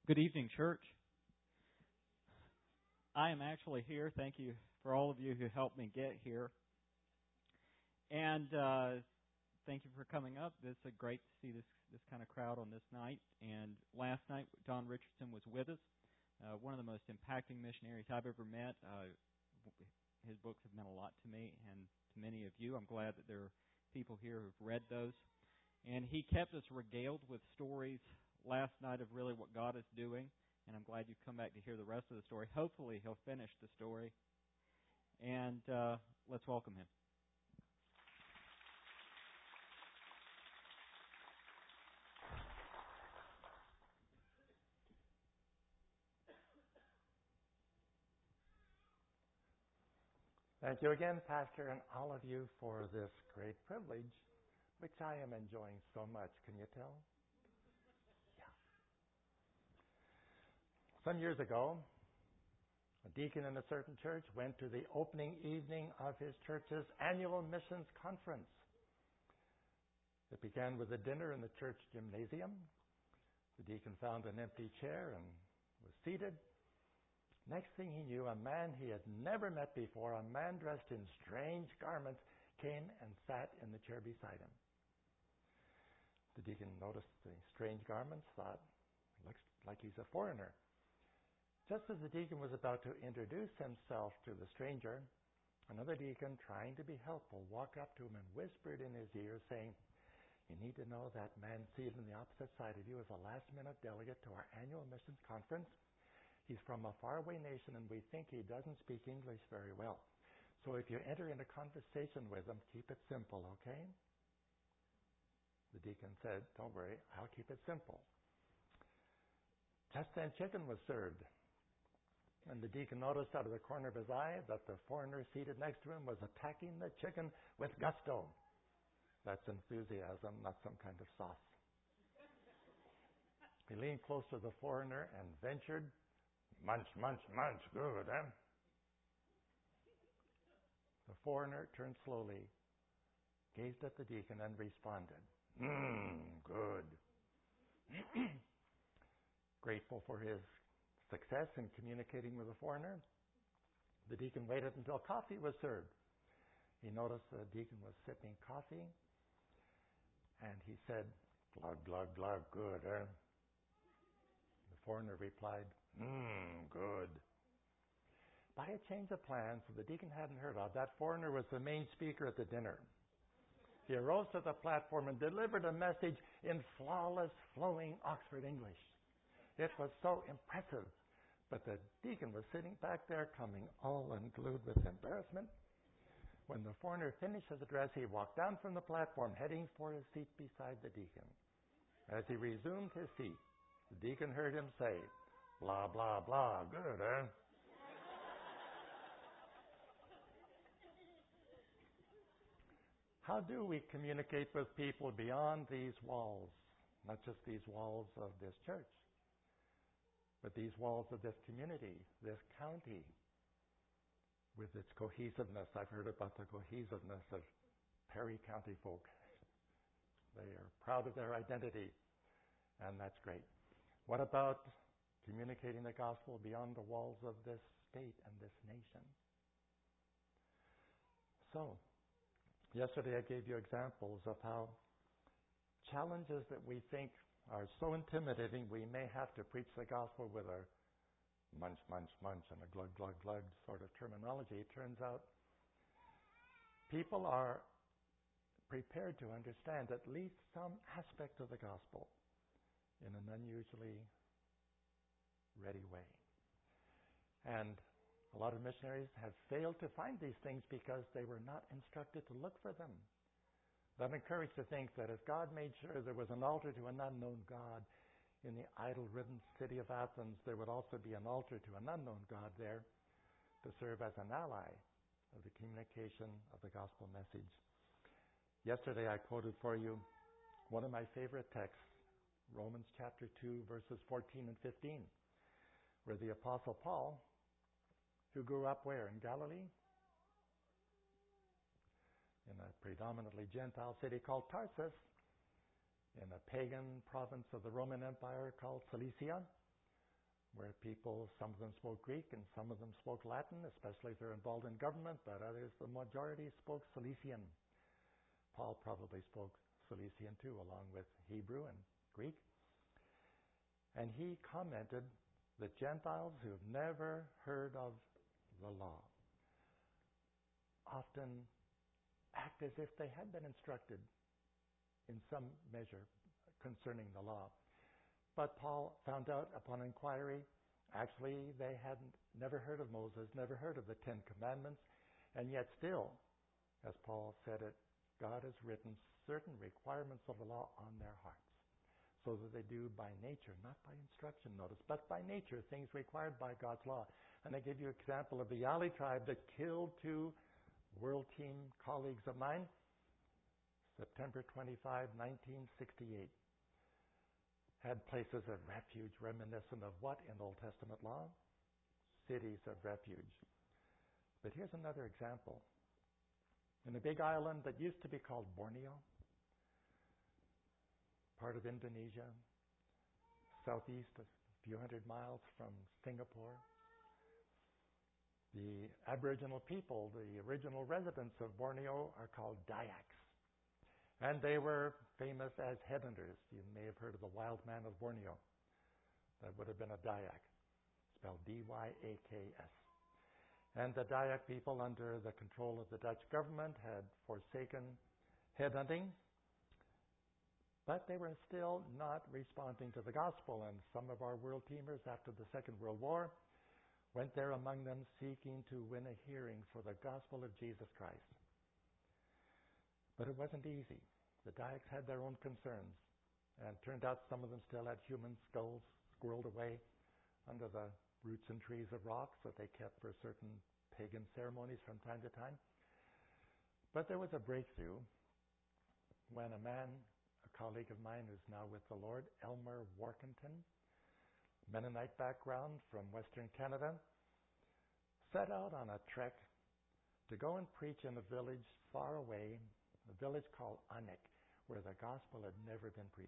Good evening, church. I am actually here. Thank you for all of you who helped me get here. And thank you for coming up. It's great to see this kind of crowd on this night. And last night, Don Richardson was with us, one of the most impacting missionaries I've ever met. His books have meant a lot to me and to many of you. I'm glad that there are people here who've read those. And he kept us regaled with stories last night of really what God is doing, and I'm glad you've come back to hear the rest of the story. Hopefully he'll finish the story, and let's welcome him. Thank you again, Pastor, and all of you for this great privilege, which I am enjoying so much. Can you tell? Some years ago, a deacon in a certain church went to the opening evening of his church's annual missions conference. It began with a dinner in the church gymnasium. The deacon found an empty chair and was seated. Next thing he knew, a man he had never met before, a man dressed in strange garments, came and sat in the chair beside him. The deacon noticed the strange garments, thought, looks like he's a foreigner. Just as the deacon was about to introduce himself to the stranger, another deacon, trying to be helpful, walked up to him and whispered in his ear, saying, "You need to know that man seated on the opposite side of you is a last-minute delegate to our annual missions conference. He's from a faraway nation, and we think he doesn't speak English very well. So if you enter into conversation with him, keep it simple, okay?" The deacon said, "Don't worry, I'll keep it simple." Just then chicken was served. And the deacon noticed out of the corner of his eye that the foreigner seated next to him was attacking the chicken with gusto. That's enthusiasm, not some kind of sauce. He leaned close to the foreigner and ventured, "Munch, munch, munch, good, eh?" The foreigner turned slowly, gazed at the deacon, and responded, "Good." Grateful for his success in communicating with the foreigner, the deacon waited until coffee was served. He noticed the deacon was sipping coffee, and he said, "Glug, glug, glug, good, eh?" The foreigner replied, "Good." By a change of plans the deacon hadn't heard of, that foreigner was the main speaker at the dinner. He arose to the platform and delivered a message in flawless, flowing Oxford English. It was so impressive, but the deacon was sitting back there, coming all unglued with embarrassment. When the foreigner finished his address, he walked down from the platform, heading for his seat beside the deacon. As he resumed his seat, the deacon heard him say, "Blah, blah, blah, good, eh?" How do we communicate with people beyond these walls? Not just these walls of this church, but these walls of this community, this county, with its cohesiveness. I've heard about the cohesiveness of Perry County folk. They are proud of their identity, and that's great. What about communicating the gospel beyond the walls of this state and this nation? So, yesterday I gave you examples of how challenges that we think are so intimidating we may have to preach the gospel with a munch, munch, munch and a glug, glug, glug sort of terminology. It turns out people are prepared to understand at least some aspect of the gospel in an unusually ready way. And a lot of missionaries have failed to find these things because they were not instructed to look for them. I'm encouraged to think that if God made sure there was an altar to an unknown God in the idol-ridden city of Athens, there would also be an altar to an unknown God there to serve as an ally of the communication of the gospel message. Yesterday I quoted for you one of my favorite texts, Romans chapter 2, verses 14 and 15, where the Apostle Paul, who grew up where? In Galilee? In a predominantly Gentile city called Tarsus, in a pagan province of the Roman Empire called Cilicia, where people, some of them spoke Greek and some of them spoke Latin, especially if they're involved in government, but others, the majority, spoke Cilician. Paul probably spoke Cilician too, along with Hebrew and Greek. And he commented that Gentiles who have never heard of the law often act as if they had been instructed in some measure concerning the law. But Paul found out upon inquiry, actually they hadn't never heard of Moses, never heard of the Ten Commandments, and yet still, as Paul said it, God has written certain requirements of the law on their hearts, so that they do by nature, not by instruction, notice, but by nature, things required by God's law. And I give you an example of the Yali tribe that killed 2 World Team colleagues of mine, September 25, 1968. Had places of refuge reminiscent of what in Old Testament law? Cities of refuge. But here's another example. In a big island that used to be called Borneo, part of Indonesia, southeast, a few hundred miles from Singapore, the Aboriginal people, the original residents of Borneo, are called Dayaks. And they were famous as headhunters. You may have heard of the wild man of Borneo. That would have been a Dayak, spelled D-Y-A-K-S. And the Dayak people, under the control of the Dutch government, had forsaken headhunting. But they were still not responding to the gospel. And some of our world teamers, after the Second World War, went there among them seeking to win a hearing for the gospel of Jesus Christ. But it wasn't easy. The Dayaks had their own concerns. And it turned out some of them still had human skulls squirreled away under the roots and trees of rocks that they kept for certain pagan ceremonies from time to time. But there was a breakthrough when a man, a colleague of mine who's now with the Lord, Elmer Warkentin, Mennonite background from Western Canada, set out on a trek to go and preach in a village far away, a village called Anik, where the gospel had never been preached.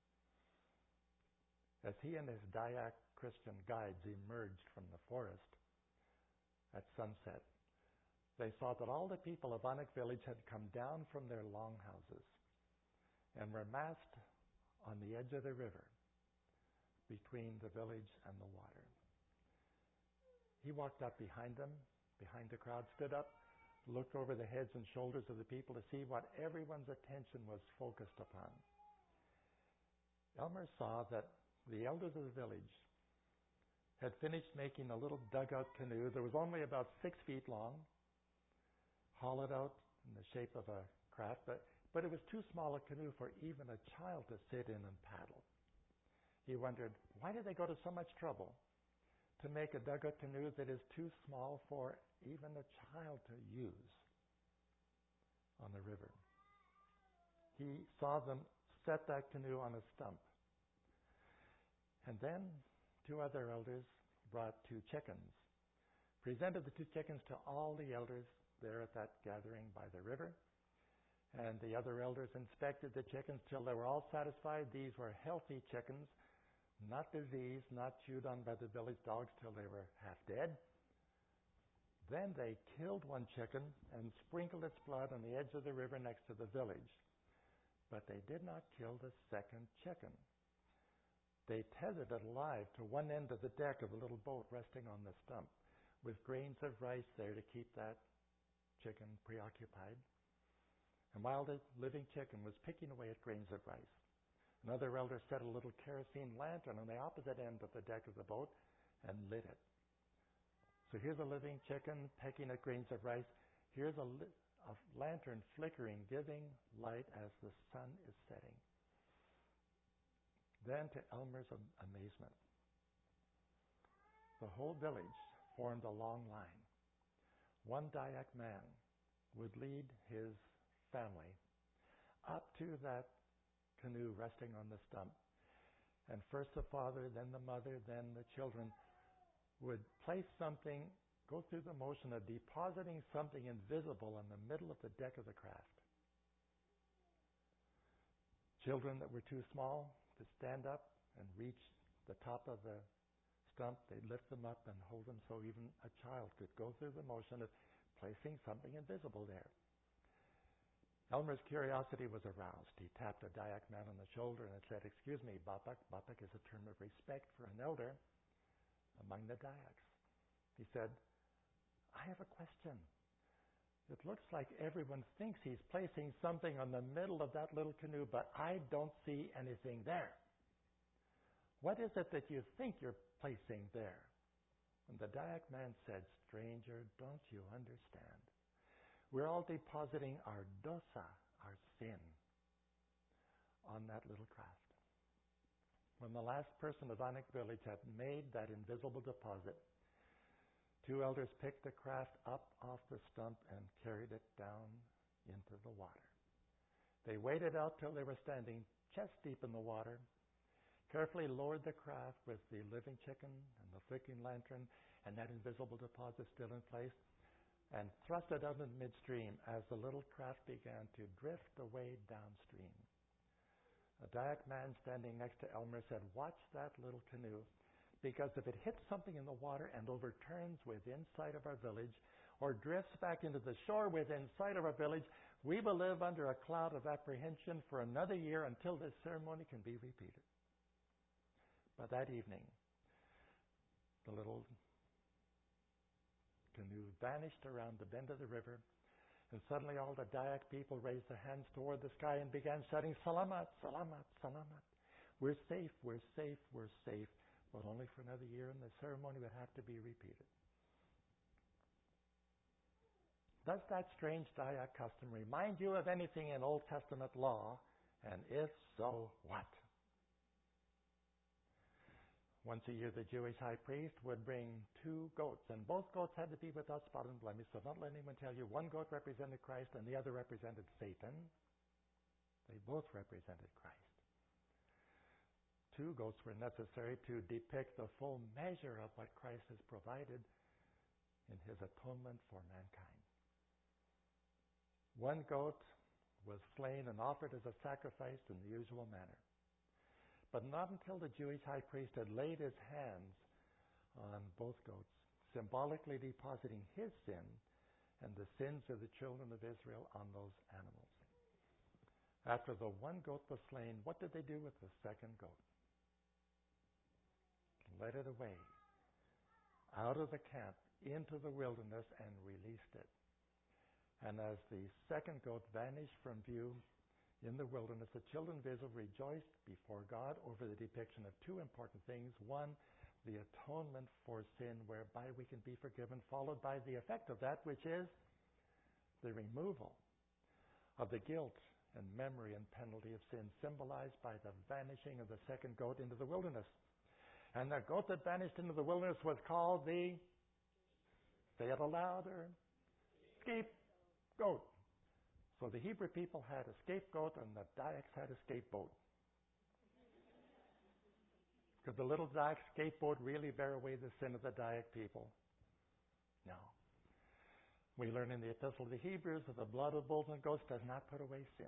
As he and his Dayak Christian guides emerged from the forest at sunset, they saw that all the people of Anik village had come down from their longhouses and were massed on the edge of the river between the village and the water. He walked up behind them, behind the crowd, stood up, looked over the heads and shoulders of the people to see what everyone's attention was focused upon. Elmer saw that the elders of the village had finished making a little dugout canoe that was only about 6 feet long, hollowed out in the shape of a craft, but it was too small a canoe for even a child to sit in and paddle. He wondered, why did they go to so much trouble to make a dugout canoe that is too small for even a child to use on the river? He saw them set that canoe on a stump. And then 2 other elders brought 2 chickens, presented the 2 chickens to all the elders there at that gathering by the river. And the other elders inspected the chickens till they were all satisfied. These were healthy chickens, not diseased, not chewed on by the village dogs till they were half dead. Then they killed 1 chicken and sprinkled its blood on the edge of the river next to the village. But they did not kill the second chicken. They tethered it alive to one end of the deck of the little boat resting on the stump, with grains of rice there to keep that chicken preoccupied. And while the living chicken was picking away at grains of rice, another elder set a little kerosene lantern on the opposite end of the deck of the boat and lit it. So here's a living chicken pecking at grains of rice. Here's a lantern flickering, giving light as the sun is setting. Then, to Elmer's amazement, the whole village formed a long line. One Dayak man would lead his family up to that canoe resting on the stump. And first the father, then the mother, then the children would place something, go through the motion of depositing something invisible in the middle of the deck of the craft. Children that were too small to stand up and reach the top of the stump, they'd lift them up and hold them so even a child could go through the motion of placing something invisible there. Elmer's curiosity was aroused. He tapped a Dayak man on the shoulder and said, "Excuse me, Bapak." Bapak is a term of respect for an elder among the Dayaks. He said, "I have a question. It looks like everyone thinks he's placing something on the middle of that little canoe, but I don't see anything there. What is it that you think you're placing there?" And the Dayak man said, "Stranger, don't you understand? We're all depositing our dosa, our sin, on that little craft." When the last person of Anak village had made that invisible deposit, 2 elders picked the craft up off the stump and carried it down into the water. They waited out till they were standing chest deep in the water, carefully lowered the craft with the living chicken and the flickering lantern and that invisible deposit still in place, and thrust it out in midstream as the little craft began to drift away downstream. A Dayak man standing next to Elmer said, "Watch that little canoe, because if it hits something in the water and overturns within sight of our village or drifts back into the shore within sight of our village, we will live under a cloud of apprehension for another year until this ceremony can be repeated." But that evening, the little canoe vanished around the bend of the river, and suddenly all the Dayak people raised their hands toward the sky and began shouting, "Salamat, salamat, salamat. We're safe, we're safe, we're safe." But only for another year, and the ceremony would have to be repeated. Does that strange Dayak custom remind you of anything in Old Testament law? And if so, what? Once a year, the Jewish high priest would bring 2 goats, and both goats had to be without spot and blemish. So don't let anyone tell you one goat represented Christ and the other represented Satan. They both represented Christ. 2 goats were necessary to depict the full measure of what Christ has provided in his atonement for mankind. 1 goat was slain and offered as a sacrifice in the usual manner. But not until the Jewish high priest had laid his hands on both goats, symbolically depositing his sin and the sins of the children of Israel on those animals. After the 1 goat was slain, what did they do with the 2nd goat? Led it away out of the camp into the wilderness and released it. And as the 2nd goat vanished from view in the wilderness, the children of Israel rejoiced before God over the depiction of 2 important things. 1, the atonement for sin, whereby we can be forgiven, followed by the effect of that, which is the removal of the guilt and memory and penalty of sin, symbolized by the vanishing of the 2nd goat into the wilderness. And the goat that vanished into the wilderness was called the, say it louder, scapegoat. So the Hebrew people had a scapegoat and the Dayaks had a scapegoat. Could the little Dayak scapegoat really bear away the sin of the Dayak people? No. We learn in the Epistle of the Hebrews that the blood of bulls and goats does not put away sin.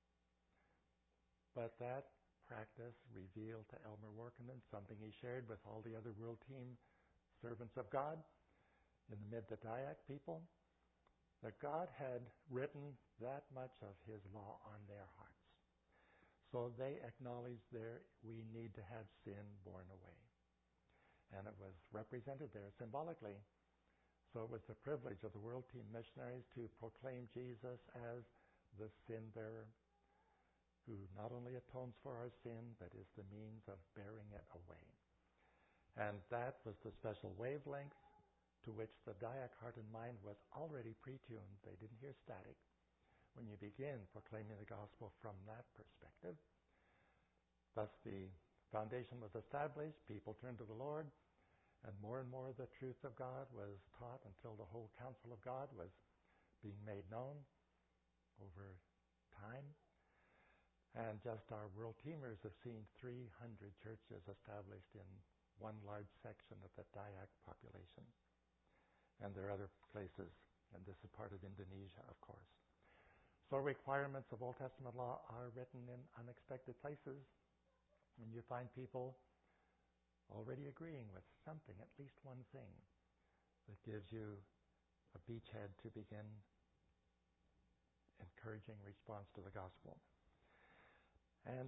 But that practice revealed to Elmer Workenden something he shared with all the other World Team servants of God in the Dayak people, that God had written that much of his law on their hearts. So they acknowledged we need to have sin borne away. And it was represented there symbolically. So it was the privilege of the World Team missionaries to proclaim Jesus as the sin bearer, who not only atones for our sin, but is the means of bearing it away. And that was the special wavelength to which the Dayak heart and mind was already pre-tuned. They didn't hear static. When you begin proclaiming the gospel from that perspective, thus the foundation was established, people turned to the Lord, and more the truth of God was taught until the whole counsel of God was being made known over time. And just our World Teamers have seen 300 churches established in one large section of the Dayak population. And there are other places, and this is part of Indonesia, of course. So requirements of Old Testament law are written in unexpected places. And you find people already agreeing with something, at least one thing, that gives you a beachhead to begin encouraging response to the gospel. And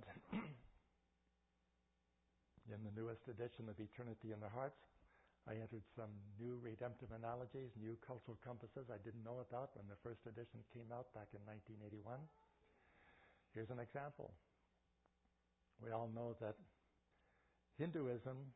in the newest edition of Eternity in the Hearts, I entered some new redemptive analogies, new cultural compasses I didn't know about when the first edition came out back in 1981. Here's an example. We all know that Hinduism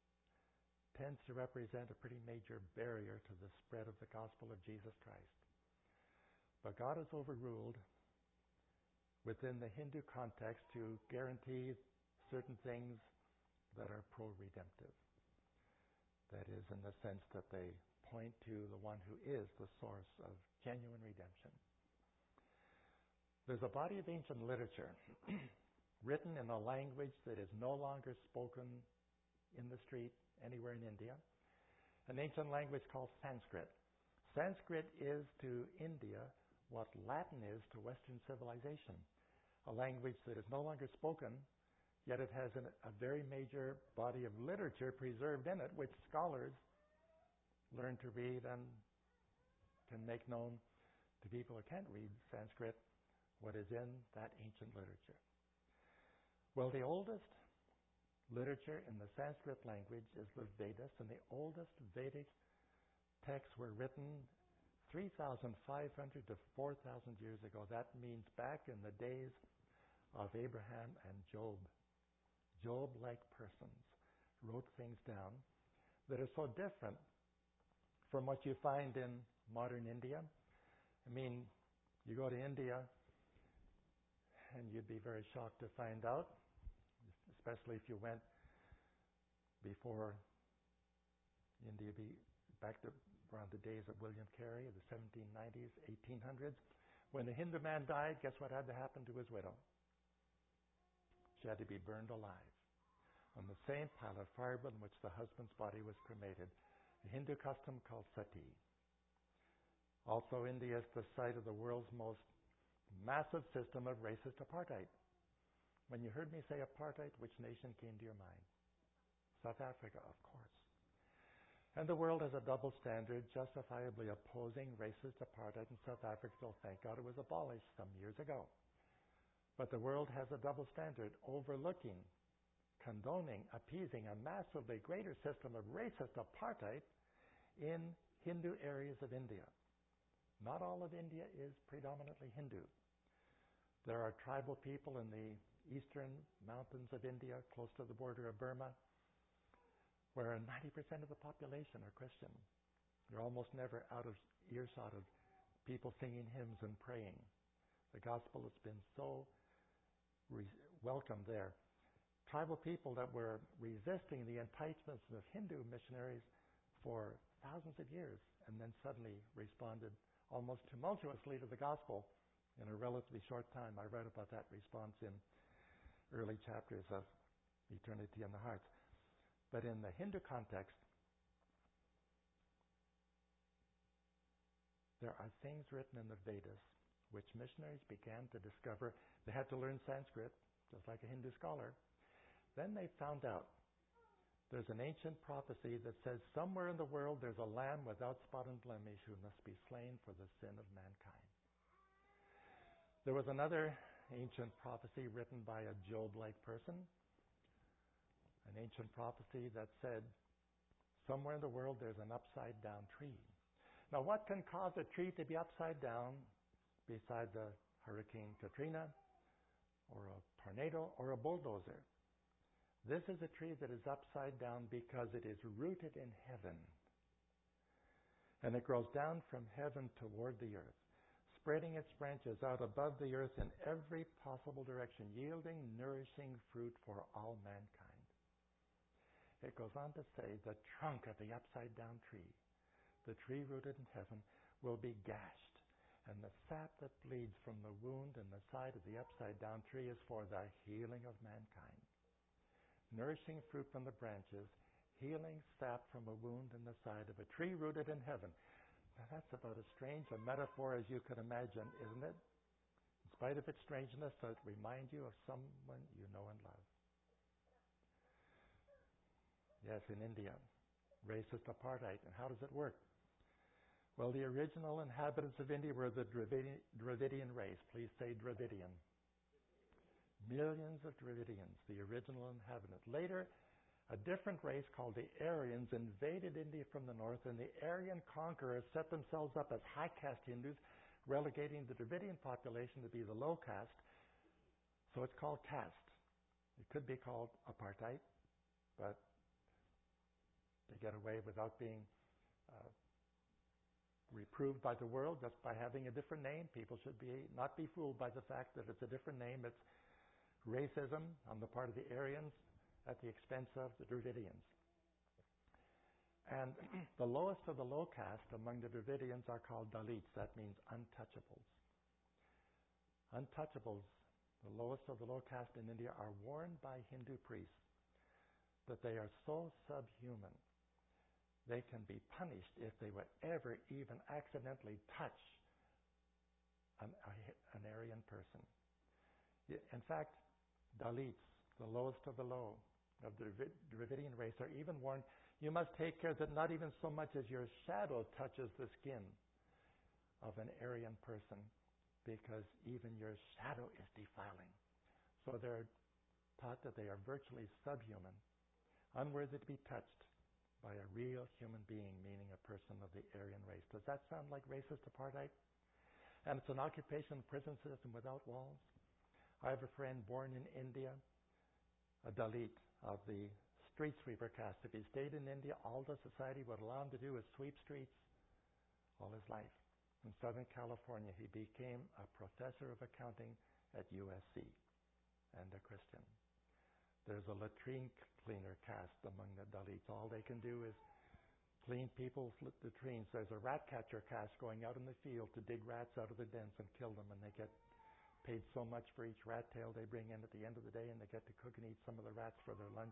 tends to represent a pretty major barrier to the spread of the gospel of Jesus Christ. But God has overruled within the Hindu context to guarantee certain things that are pro-redemptive. That is, in the sense that they point to the one who is the source of genuine redemption. There's a body of ancient literature written in a language that is no longer spoken in the street anywhere in India, an ancient language called Sanskrit. Sanskrit is to India what Latin is to Western civilization, a language that is no longer spoken, yet it has a very major body of literature preserved in it, which scholars learn to read and can make known to people who can't read Sanskrit what is in that ancient literature. Well, the oldest literature in the Sanskrit language is the Vedas, and the oldest Vedic texts were written 3,500 to 4,000 years ago. That means back in the days of Abraham and Job. Job-like persons wrote things down that are so different from what you find in modern India. I mean, you go to India and you'd be very shocked to find out, especially if you went before India, back to around the days of William Carey, the 1790s, 1800s. When a Hindu man died, guess what had to happen to his widow? She had to be burned alive on the same pile of firewood in which the husband's body was cremated, a Hindu custom called sati. Also, India is the site of the world's most massive system of racist apartheid. When you heard me say apartheid, which nation came to your mind? South Africa, of course. And the world has a double standard, justifiably opposing racist apartheid in South Africa till, thank God, it was abolished some years ago. But the world has a double standard, overlooking, condoning, appeasing a massively greater system of racist apartheid in Hindu areas of India. Not all of India is predominantly Hindu. There are tribal people in the eastern mountains of India, close to the border of Burma, where 90% of the population are Christian. You're almost never out of earshot of people singing hymns and praying. The gospel has been so welcomed there. Tribal people that were resisting the enticements of Hindu missionaries for thousands of years, and then suddenly responded almost tumultuously to the gospel in a relatively short time. I read about that response in early chapters of Eternity in the Hearts. But in the Hindu context, there are things written in the Vedas which missionaries began to discover. They had to learn Sanskrit, just like a Hindu scholar. Then they found out there's an ancient prophecy that says somewhere in the world there's a lamb without spot and blemish who must be slain for the sin of mankind. There was another ancient prophecy written by a Job-like person, an ancient prophecy that said somewhere in the world there's an upside-down tree. Now, what can cause a tree to be upside down besides a Hurricane Katrina or a tornado or a bulldozer? This is a tree that is upside down because it is rooted in heaven. And it grows down from heaven toward the earth, spreading its branches out above the earth in every possible direction, yielding nourishing fruit for all mankind. It goes on to say the trunk of the upside-down tree, the tree rooted in heaven, will be gashed, and the sap that bleeds from the wound in the side of the upside-down tree is for the healing of mankind. Nourishing fruit from the branches, healing sap from a wound in the side of a tree rooted in heaven. Now that's about as strange a metaphor as you could imagine, isn't it? In spite of its strangeness, does it remind you of someone you know and love? Yes, in India. Racist apartheid. And how does it work? Well, the original inhabitants of India were the Dravidian race. Please say Dravidian. Millions of Dravidians, the original inhabitants. Later, a different race called the Aryans invaded India from the north, and the Aryan conquerors set themselves up as high caste Hindus, relegating the Dravidian population to be the low caste. So it's called caste. It could be called apartheid, but they get away without being reproved by the world just by having a different name. People should not be fooled by the fact that it's a different name. It's racism on the part of the Aryans at the expense of the Dravidians. And the lowest of the low caste among the Dravidians are called Dalits. That means untouchables. Untouchables, the lowest of the low caste in India, are warned by Hindu priests that they are so subhuman they can be punished if they would ever even accidentally touch an Aryan person. In fact, Dalits, the lowest of the low of the Dravidian race, are even warned, you must take care that not even so much as your shadow touches the skin of an Aryan person, because even your shadow is defiling. So they're taught that they are virtually subhuman, unworthy to be touched by a real human being, meaning a person of the Aryan race. Does that sound like racist apartheid? And it's an occupation prison system without walls. I have a friend born in India, a Dalit of the street sweeper caste. If he stayed in India, all the society would allow him to do is sweep streets all his life. In Southern California, he became a professor of accounting at USC and a Christian. There's a latrine cleaner caste among the Dalits. All they can do is clean people's latrines. There's a rat catcher caste going out in the field to dig rats out of the dens and kill them, and they get paid so much for each rat tail they bring in at the end of the day, and they get to cook and eat some of the rats for their lunch.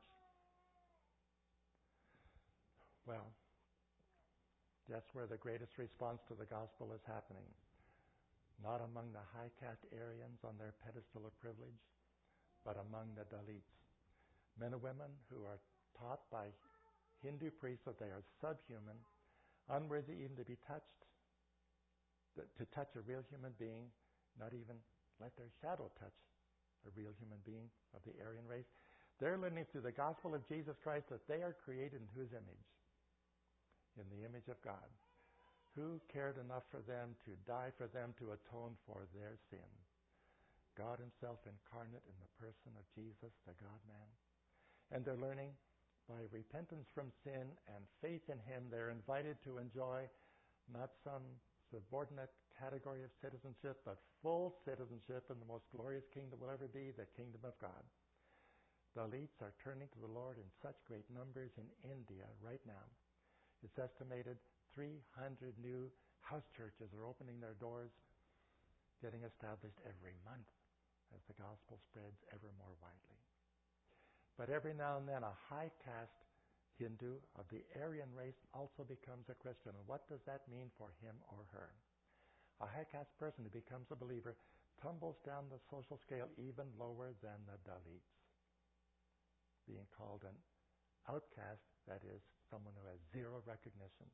Well, that's where the greatest response to the gospel is happening. Not among the high caste Aryans on their pedestal of privilege, but among the Dalits. Men and women who are taught by Hindu priests that they are subhuman, unworthy even to be touched, to touch a real human being, not even let their shadow touch a real human being of the Aryan race. They're learning through the gospel of Jesus Christ that they are created in whose image? In the image of God. Who cared enough for them to die for them to atone for their sin? God Himself incarnate in the person of Jesus, the God-man. And they're learning by repentance from sin and faith in Him, they're invited to enjoy not some subordinate category of citizenship, but full citizenship in the most glorious kingdom will ever be, the kingdom of God. Dalits are turning to the Lord in such great numbers in India right now. It's estimated 300 new house churches are opening their doors, getting established every month as the gospel spreads ever more widely. But every now and then a high caste Hindu of the Aryan race also becomes a Christian. And what does that mean for him or her? A high caste person who becomes a believer tumbles down the social scale even lower than the Dalits, being called an outcast, that is, someone who has zero recognition.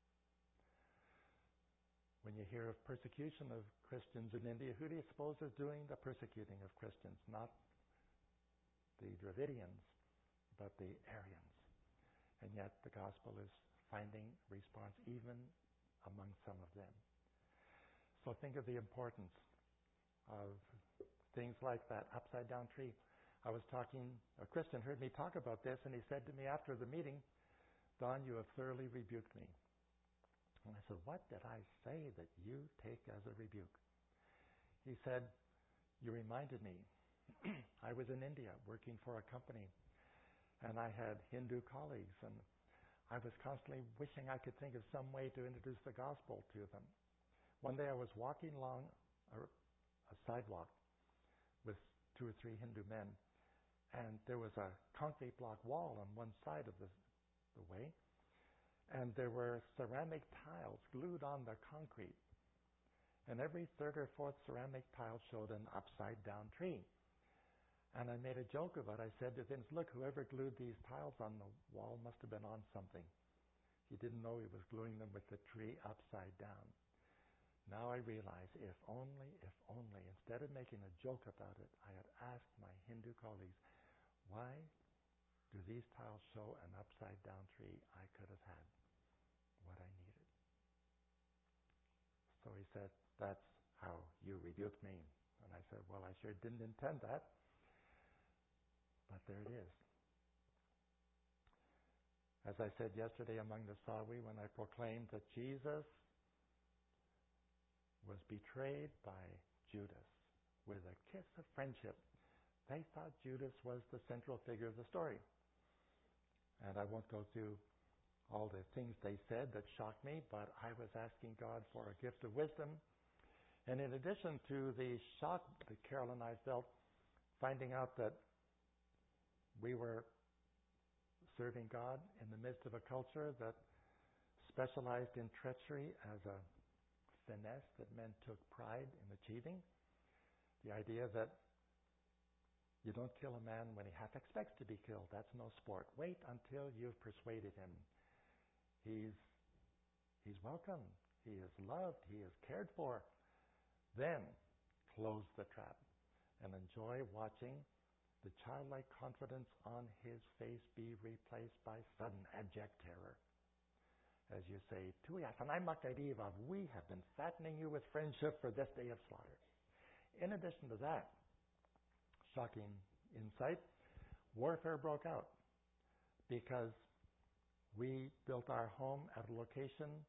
When you hear of persecution of Christians in India, who do you suppose is doing the persecuting of Christians? Not the Dravidians, but the Aryans. And yet the gospel is finding response even among some of them. So think of the importance of things like that upside down tree. I was talking, a Christian heard me talk about this, and he said to me after the meeting, Don, you have thoroughly rebuked me. And I said, what did I say that you take as a rebuke? He said, you reminded me. I was in India working for a company, and I had Hindu colleagues, and I was constantly wishing I could think of some way to introduce the gospel to them. One day I was walking along a sidewalk with 2 or 3 Hindu men, and there was a concrete block wall on one side of the way, and there were ceramic tiles glued on the concrete. And every 3rd or 4th ceramic tile showed an upside down tree. And I made a joke about it. I said to Vince, look, whoever glued these tiles on the wall must have been on something. He didn't know he was gluing them with the tree upside down. Now I realize, if only, instead of making a joke about it, I had asked my Hindu colleagues, why do these tiles show an upside down tree? I could have had what I needed. So he said, that's how you rebuked me. And I said, well, I sure didn't intend that. But there it is. As I said yesterday among the Sawi, when I proclaimed that Jesus was betrayed by Judas with a kiss of friendship, they thought Judas was the central figure of the story. And I won't go through all the things they said that shocked me, but I was asking God for a gift of wisdom. And in addition to the shock that Carol and I felt finding out that we were serving God in the midst of a culture that specialized in treachery as a finesse that men took pride in achieving. The idea that you don't kill a man when he half expects to be killed. That's no sport. Wait until you've persuaded him. He's welcome. He is loved. He is cared for. Then close the trap and enjoy watching the childlike confidence on his face be replaced by sudden abject terror. As you say, Tuyas and Imakarivav, we have been fattening you with friendship for this day of slaughter. In addition to that, shocking insight, warfare broke out because we built our home at a location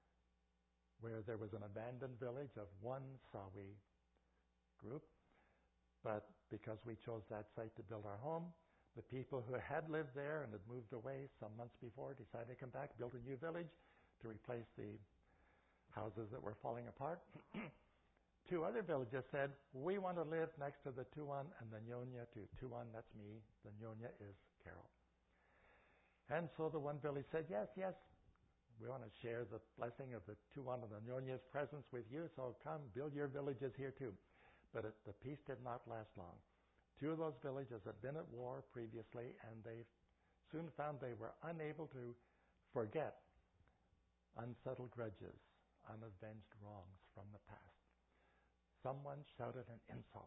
where there was an abandoned village of one Sawi group. But because we chose that site to build our home, the people who had lived there and had moved away some months before decided to come back, build a new village to replace the houses that were falling apart. 2 other villages said, we want to live next to the Tuan and the Nyonya too. Tuan, that's me. The Nyonya is Carol. And so the one village said, yes, we want to share the blessing of the Tuan and the Nyonya's presence with you, so come build your villages here too. But the peace did not last long. 2 of those villages had been at war previously, and they soon found they were unable to forget unsettled grudges, unavenged wrongs from the past. Someone shouted an insult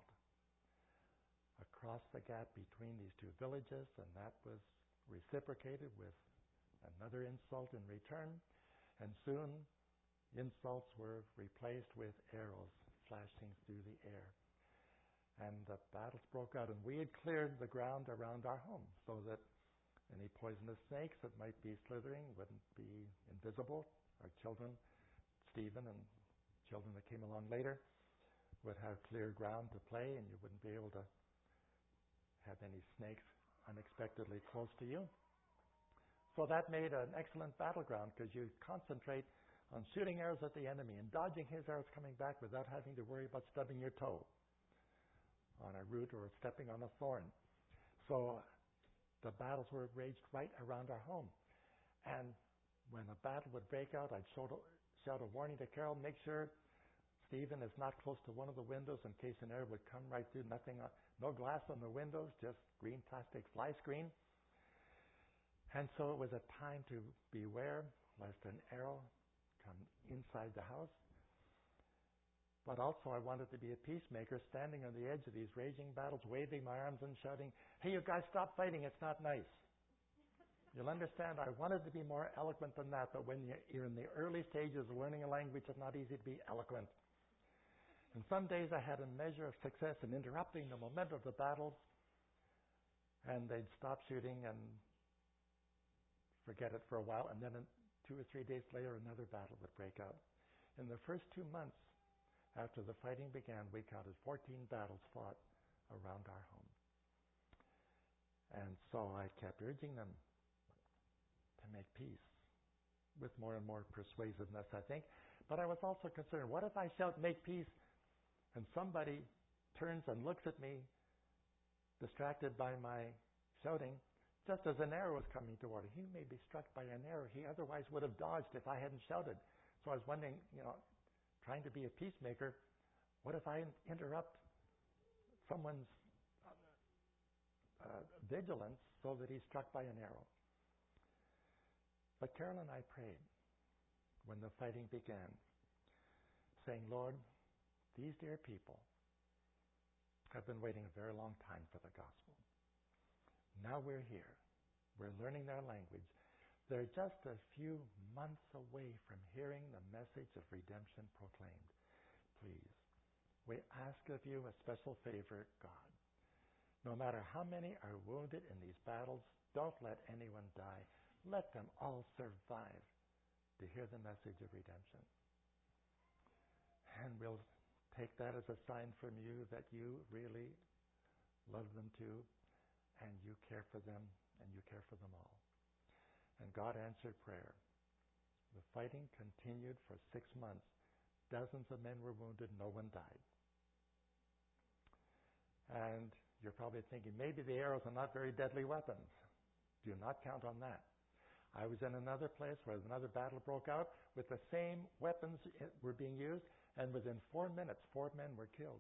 across the gap between these 2 villages, and that was reciprocated with another insult in return. And soon, insults were replaced with arrows flashing through the air. And the battles broke out, and we had cleared the ground around our home so that any poisonous snakes that might be slithering wouldn't be invisible. Our children, Stephen and children that came along later, would have clear ground to play, and you wouldn't be able to have any snakes unexpectedly close to you. So that made an excellent battleground because you concentrate on shooting arrows at the enemy and dodging his arrows coming back without having to worry about stubbing your toe on a root or stepping on a thorn. So the battles were waged right around our home. And when a battle would break out, I'd shout a warning to Carol, make sure Stephen is not close to one of the windows in case an arrow would come right through. No glass on the windows, just green plastic fly screen. And so it was a time to beware lest an arrow come inside the house. But also I wanted to be a peacemaker, standing on the edge of these raging battles, waving my arms and shouting, hey, you guys, stop fighting, it's not nice. You'll understand, I wanted to be more eloquent than that, but when you're in the early stages of learning a language, it's not easy to be eloquent. And some days I had a measure of success in interrupting the momentum of the battles, and they'd stop shooting and forget it for a while, and then 2 or 3 days later, another battle would break out. In the first 2 months after the fighting began, we counted 14 battles fought around our home. And so I kept urging them to make peace with more and more persuasiveness, I think. But I was also concerned, what if I shout, make peace, and somebody turns and looks at me, distracted by my shouting, just as an arrow was coming toward him. He may be struck by an arrow he otherwise would have dodged if I hadn't shouted. So I was wondering, trying to be a peacemaker, what if I interrupt someone's vigilance so that he's struck by an arrow. But Carol and I prayed when the fighting began, saying, Lord, these dear people have been waiting a very long time for the gospel. Now we're here. We're learning their language. They're just a few months away from hearing the message of redemption proclaimed. Please, we ask of you a special favor, God. No matter how many are wounded in these battles, don't let anyone die. Let them all survive to hear the message of redemption. And we'll take that as a sign from you that you really love them too, and you care for them, and you care for them all. And God answered prayer. The fighting continued for 6 months. Dozens of men were wounded. No one died. And you're probably thinking, maybe the arrows are not very deadly weapons. Do not count on that. I was in another place where another battle broke out with the same weapons were being used, and within 4 minutes, 4 men were killed.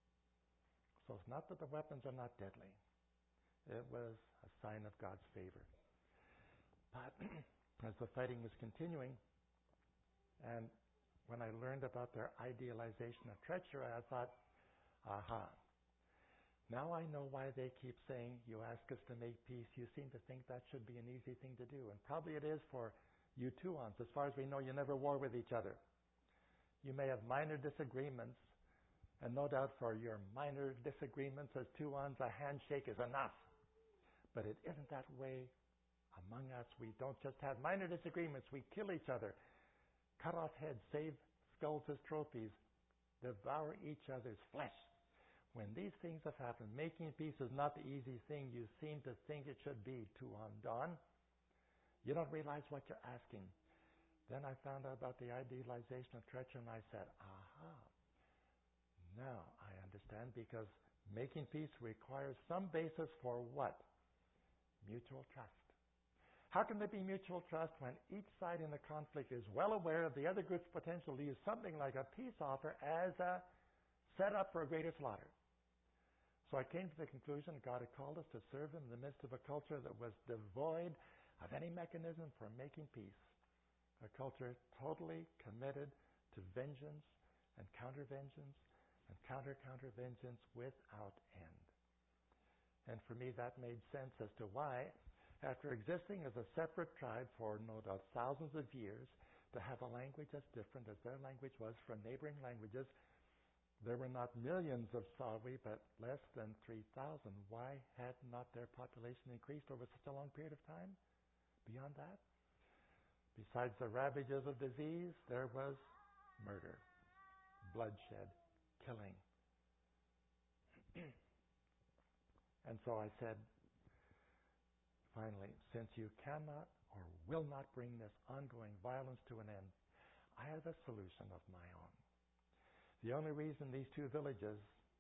So it's not that the weapons are not deadly. It was a sign of God's favor. But as the fighting was continuing, and when I learned about their idealization of treachery, I thought, aha, now I know why they keep saying, you ask us to make peace. You seem to think that should be an easy thing to do. And probably it is for you Tuans. As far as we know, you never war with each other. You may have minor disagreements, and no doubt for your minor disagreements as Tuans, a handshake is enough. But it isn't that way among us. We don't just have minor disagreements. We kill each other, cut off heads, save skulls as trophies, devour each other's flesh. When these things have happened, making peace is not the easy thing you seem to think it should be, Tuan Don. You don't realize what you're asking. Then I found out about the idealization of treachery, and I said, aha, now I understand, because making peace requires some basis for what? Mutual trust. How can there be mutual trust when each side in the conflict is well aware of the other group's potential to use something like a peace offer as a setup for a greater slaughter? So I came to the conclusion God had called us to serve Him in the midst of a culture that was devoid of any mechanism for making peace. A culture totally committed to vengeance and counter-vengeance and counter-vengeance without end. And for me that made sense as to why, after existing as a separate tribe for no doubt thousands of years, to have a language as different as their language was from neighboring languages. There were not millions of Sawi, but less than 3,000. Why had not their population increased over such a long period of time? Beyond that, besides the ravages of disease, there was murder, bloodshed, killing. And so I said, finally, since you cannot or will not bring this ongoing violence to an end, I have a solution of my own. The only reason these two villages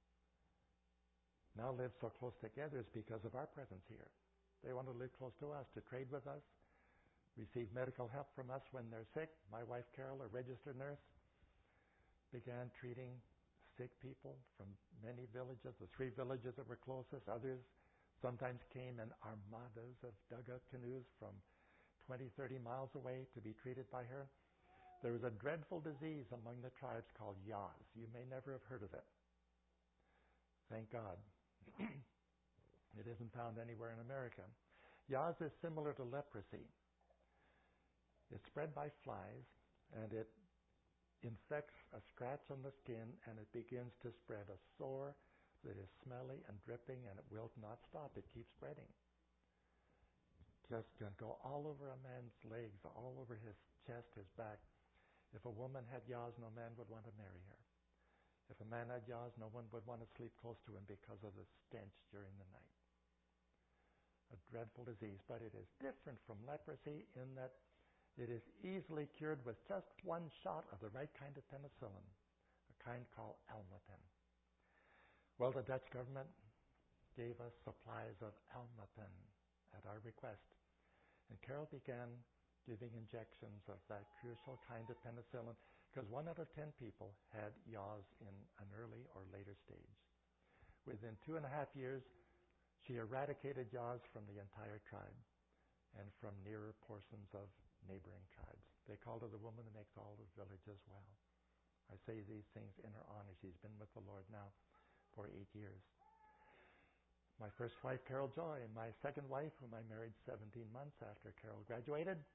now live so close together is because of our presence here. They want to live close to us, to trade with us, receive medical help from us when they're sick. My wife Carol, a registered nurse, began treating sick people from many villages, the 3 villages that were closest. Others sometimes came in armadas of dugout canoes from 20, 30 miles away to be treated by her. There was a dreadful disease among the tribes called Yaz. You may never have heard of it. Thank God. It isn't found anywhere in America. Yaz is similar to leprosy. It's spread by flies, and it infects a scratch on the skin, and it begins to spread a sore that is smelly and dripping, and it will not stop. It keeps spreading. Just can go all over a man's legs, all over his chest, his back. If a woman had Yaz, no man would want to marry her. If a man had Yaz, no one would want to sleep close to him because of the stench during the night. A dreadful disease, but it is different from leprosy in that it is easily cured with just 1 shot of the right kind of penicillin, a kind called Almapen. Well, the Dutch government gave us supplies of Almapen at our request, and Carol began giving injections of that crucial kind of penicillin, because 1 out of 10 people had Yaz in an early or later stage. Within 2.5 years, She eradicated Yaws from the entire tribe and from nearer portions of neighboring tribes. They called her the woman that makes all the villages well. I say these things in her honor. She's been with the Lord now for 8 years. My first wife, Carol Joy, and my second wife, whom I married 17 months after Carol graduated,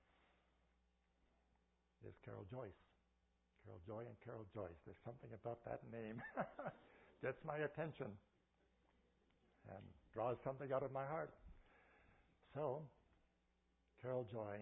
is Carol Joyce. Carol Joy and Carol Joyce. There's something about that name. Gets my attention and draws something out of my heart. So, Carol Joy,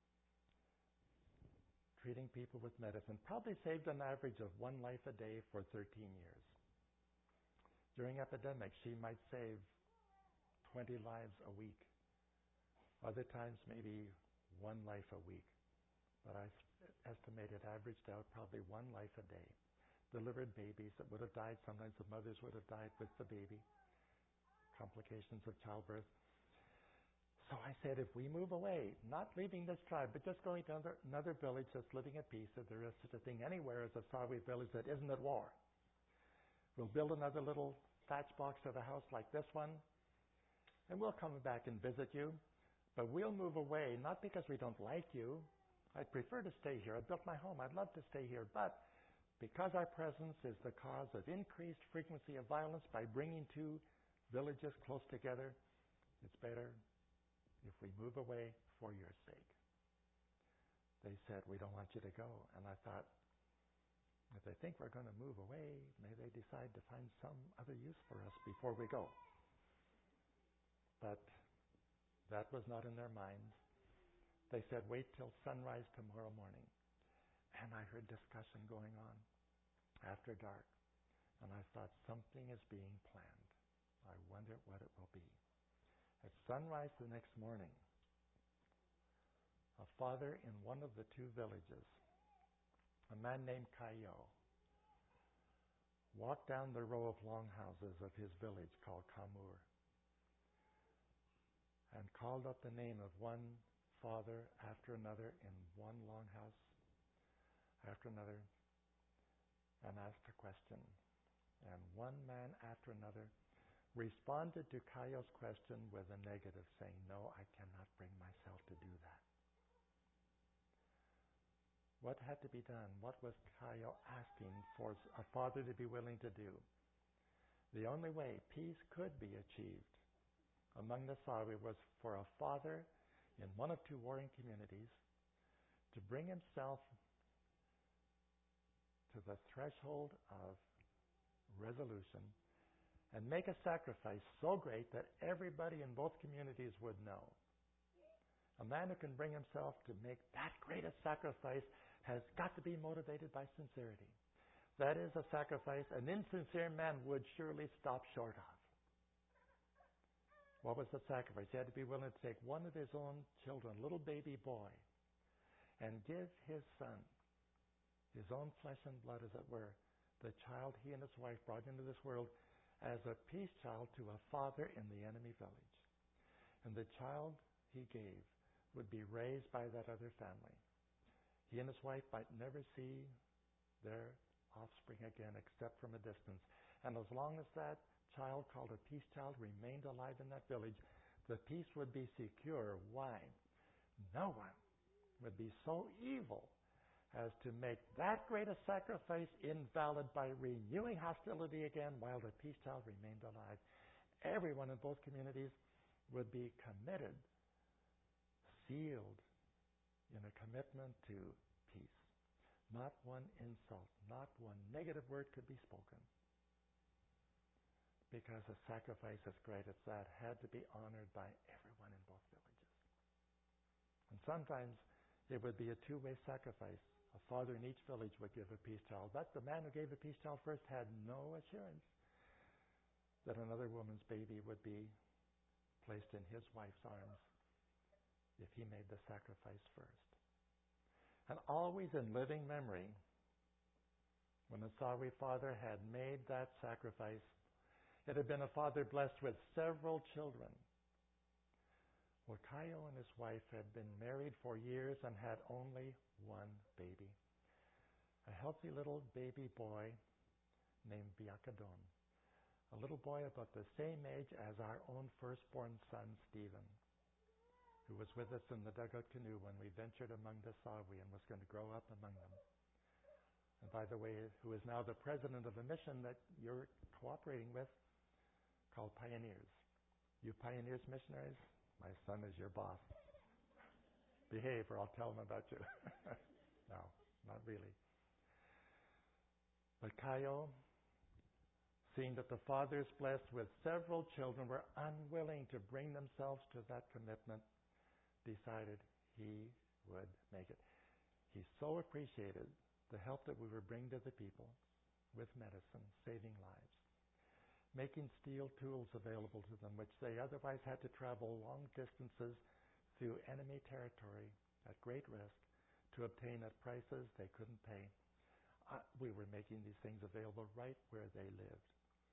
treating people with medicine, probably saved an average of 1 life a day for 13 years. During epidemics, she might save 20 lives a week. Other times, maybe 1 life a week. But I estimate it averaged out probably 1 life a day. Delivered babies that would have died. Sometimes the mothers would have died with the baby. Complications of childbirth. So I said, if we move away, not leaving this tribe, but just going to another village that's living at peace, if there is such a thing anywhere as a Sawi village that isn't at war, we'll build another little thatch box of a house like this one, and we'll come back and visit you. But we'll move away, not because we don't like you. I'd prefer to stay here. I built my home. I'd love to stay here. But because our presence is the cause of increased frequency of violence by bringing 2 villages close together, it's better if we move away for your sake. They said, we don't want you to go. And I thought, if they think we're going to move away, may they decide to find some other use for us before we go. But that was not in their minds. They said, wait till sunrise tomorrow morning. And I heard discussion going on after dark. And I thought, something is being planned. I wonder what it will be. At sunrise the next morning, a father in one of the 2 villages, a man named Kayo, walked down the row of longhouses of his village called Kamur and called up the name of one father after another in one longhouse after another and asked a question. And one man after another responded to Kayo's question with a negative, saying, no, I cannot bring myself to do that. What had to be done? What was Kayo asking for a father to be willing to do? The only way peace could be achieved among the Sawi was for a father in one of 2 warring communities to bring himself to the threshold of resolution and make a sacrifice so great that everybody in both communities would know. A man who can bring himself to make that greatest sacrifice has got to be motivated by sincerity. That is a sacrifice an insincere man would surely stop short of. What was the sacrifice? He had to be willing to take one of his own children, little baby boy, and give his son, his own flesh and blood as it were, the child he and his wife brought into this world, as a peace child to a father in the enemy village. And the child he gave would be raised by that other family. He and his wife might never see their offspring again except from a distance. And as long as that child, called a peace child, remained alive in that village, the peace would be secure. Why? No one would be so evil as to make that greatest sacrifice invalid by renewing hostility again while the peace child remained alive. Everyone in both communities would be committed, sealed in a commitment to peace. Not one insult, not one negative word could be spoken. Because a sacrifice as great as that had to be honored by everyone in both villages. And sometimes it would be a 2-way sacrifice. A father in each village would give a peace child. But the man who gave the peace child first had no assurance that another woman's baby would be placed in his wife's arms if he made the sacrifice first. And always in living memory, when a Sawi father had made that sacrifice, it had been a father blessed with several children. Well, Kayo and his wife had been married for years and had only one baby. A healthy little baby boy named Biakadon. a little boy about the same age as our own firstborn son, Stephen, who was with us in the dugout canoe when we ventured among the Sawi and was going to grow up among them. And by the way, who is now the president of a mission that you're cooperating with called Pioneers. You Pioneers missionaries, my son is your boss. Behave or I'll tell him about you. No, not really. But Kayo, seeing that the fathers blessed with several children were unwilling to bring themselves to that commitment, decided he would make it. He so appreciated the help that we were bringing to the people with medicine, saving lives, making steel tools available to them, which they otherwise had to travel long distances through enemy territory at great risk to obtain at prices they couldn't pay. We were making these things available right where they lived.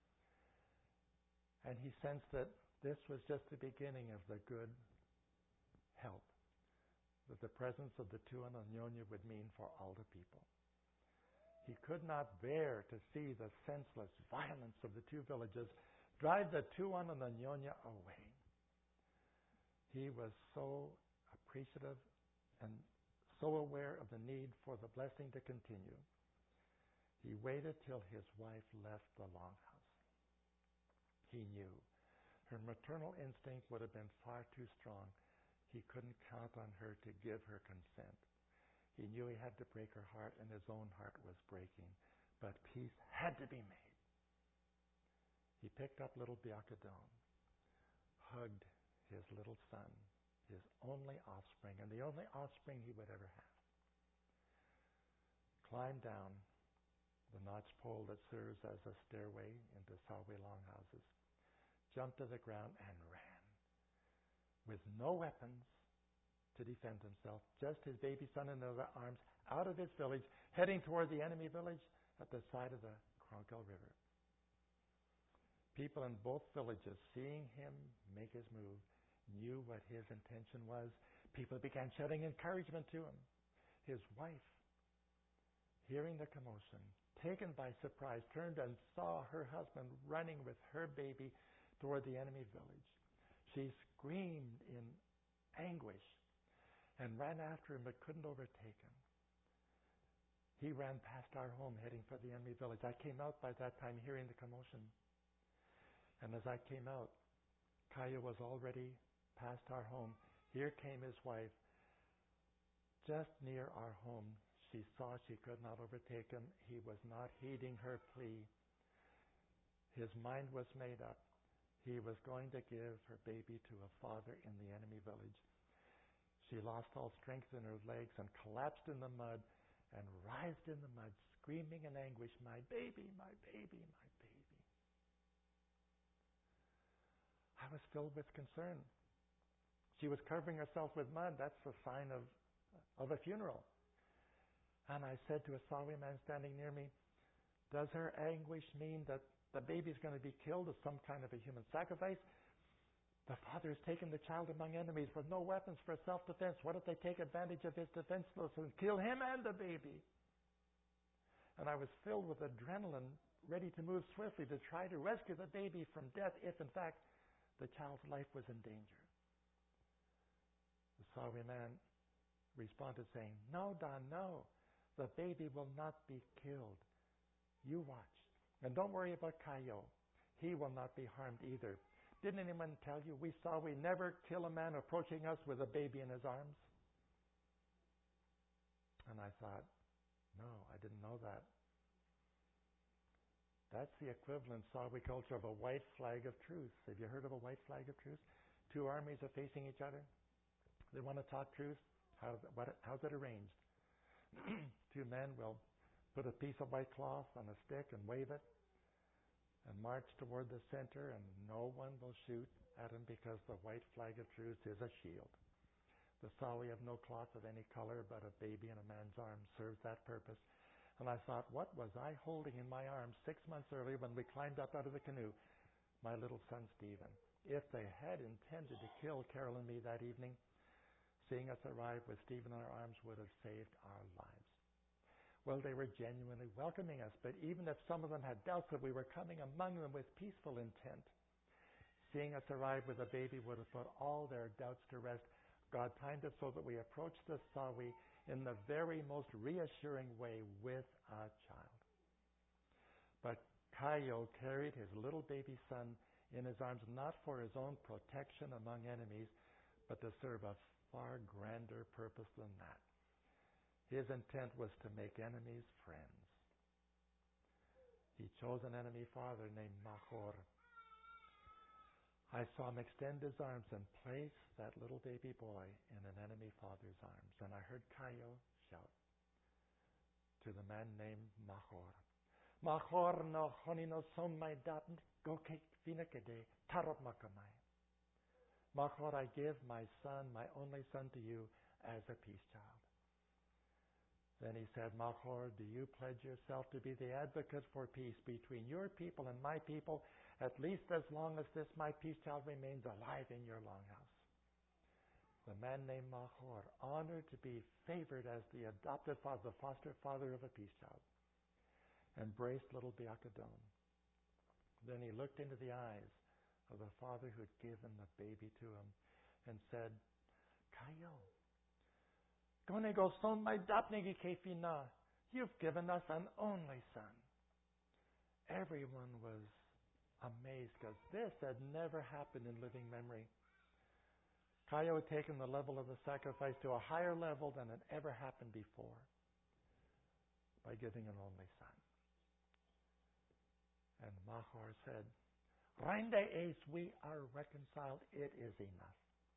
And he sensed that this was just the beginning of the good help that the presence of the Tuan and Nyonya would mean for all the people. He could not bear to see the senseless violence of the two villages drive the Tuan and the Nyonya away. He was so appreciative and so aware of the need for the blessing to continue. He waited till his wife left the longhouse. He knew her maternal instinct would have been far too strong. He couldn't count on her to give her consent. He knew he had to break her heart, and his own heart was breaking. But peace had to be made. He picked up little Biakadon, hugged his little son, his only offspring, and the only offspring he would ever have. Climbed down the notched pole that serves as a stairway into Sawi longhouses, jumped to the ground and ran with no weapons to defend himself, just his baby son in his arms, out of his village, heading toward the enemy village at the side of the Kronkel River. People in both villages, seeing him make his move, knew what his intention was. People began shouting encouragement to him. His wife, hearing the commotion, taken by surprise, turned and saw her husband running with her baby toward the enemy village. She screamed in anguish and ran after him but couldn't overtake him. He ran past our home heading for the enemy village. I came out by that time hearing the commotion. And as I came out, Kaya was already past our home. Here came his wife. Just near our home, she saw she could not overtake him. He was not heeding her plea. His mind was made up. He was going to give her baby to a father in the enemy village. She lost all strength in her legs and collapsed in the mud and writhed in the mud, screaming in anguish, "My baby, my baby, my baby." I was filled with concern. She was covering herself with mud. That's the sign of a funeral. And I said to a Sawi man standing near me, "Does her anguish mean that the baby's going to be killed as some kind of a human sacrifice? The father has taken the child among enemies with no weapons for self-defense. What if they take advantage of his defenselessness and kill him and the baby?" And I was filled with adrenaline, ready to move swiftly to try to rescue the baby from death if, in fact, the child's life was in danger. The Sawi man responded saying, "No, Don, no. The baby will not be killed. You watch. And don't worry about Kayo. He will not be harmed either. Didn't anyone tell you we never kill a man approaching us with a baby in his arms?" And I thought, no, I didn't know that. That's the equivalent Sawi culture of a white flag of truce. Have you heard of a white flag of truce? Two armies are facing each other. They want to talk truce. How's it arranged? Two men will put a piece of white cloth on a stick and wave it and march toward the center, and no one will shoot at him because the white flag of truce is a shield. The Sawi have no cloth of any color, but a baby in a man's arms serves that purpose. And I thought, what was I holding in my arms 6 months earlier when we climbed up out of the canoe? My little son, Stephen. If they had intended to kill Carol and me that evening, seeing us arrive with Stephen in our arms would have saved our lives. Well, they were genuinely welcoming us, but even if some of them had doubts that we were coming among them with peaceful intent, seeing us arrive with a baby would have put all their doubts to rest. God timed it so that we approached the Sawi in the very most reassuring way with a child. But Kayo carried his little baby son in his arms, not for his own protection among enemies, but to serve a far grander purpose than that. His intent was to make enemies friends. He chose an enemy father named Mahor. I saw him extend his arms and place that little baby boy in an enemy father's arms. And I heard Kayo shout to the man named Mahor, Mahor no honino son my datn go kek vinakade tarot makamai. Mahor, I give my son, my only son, to you as a peace child. Then he said, Mahor, do you pledge yourself to be the advocate for peace between your people and my people, at least as long as this my peace child remains alive in your longhouse? The man named Mahor, honored to be favored as the adopted father, the foster father of a peace child, embraced little Biakadon. Then he looked into the eyes of the father who had given the baby to him and said, Kayo, you've given us an only son. Everyone was amazed because this had never happened in living memory. Kayo had taken the level of the sacrifice to a higher level than had ever happened before by giving an only son. And Mahor said, Rinde Ace, we are reconciled. It is enough.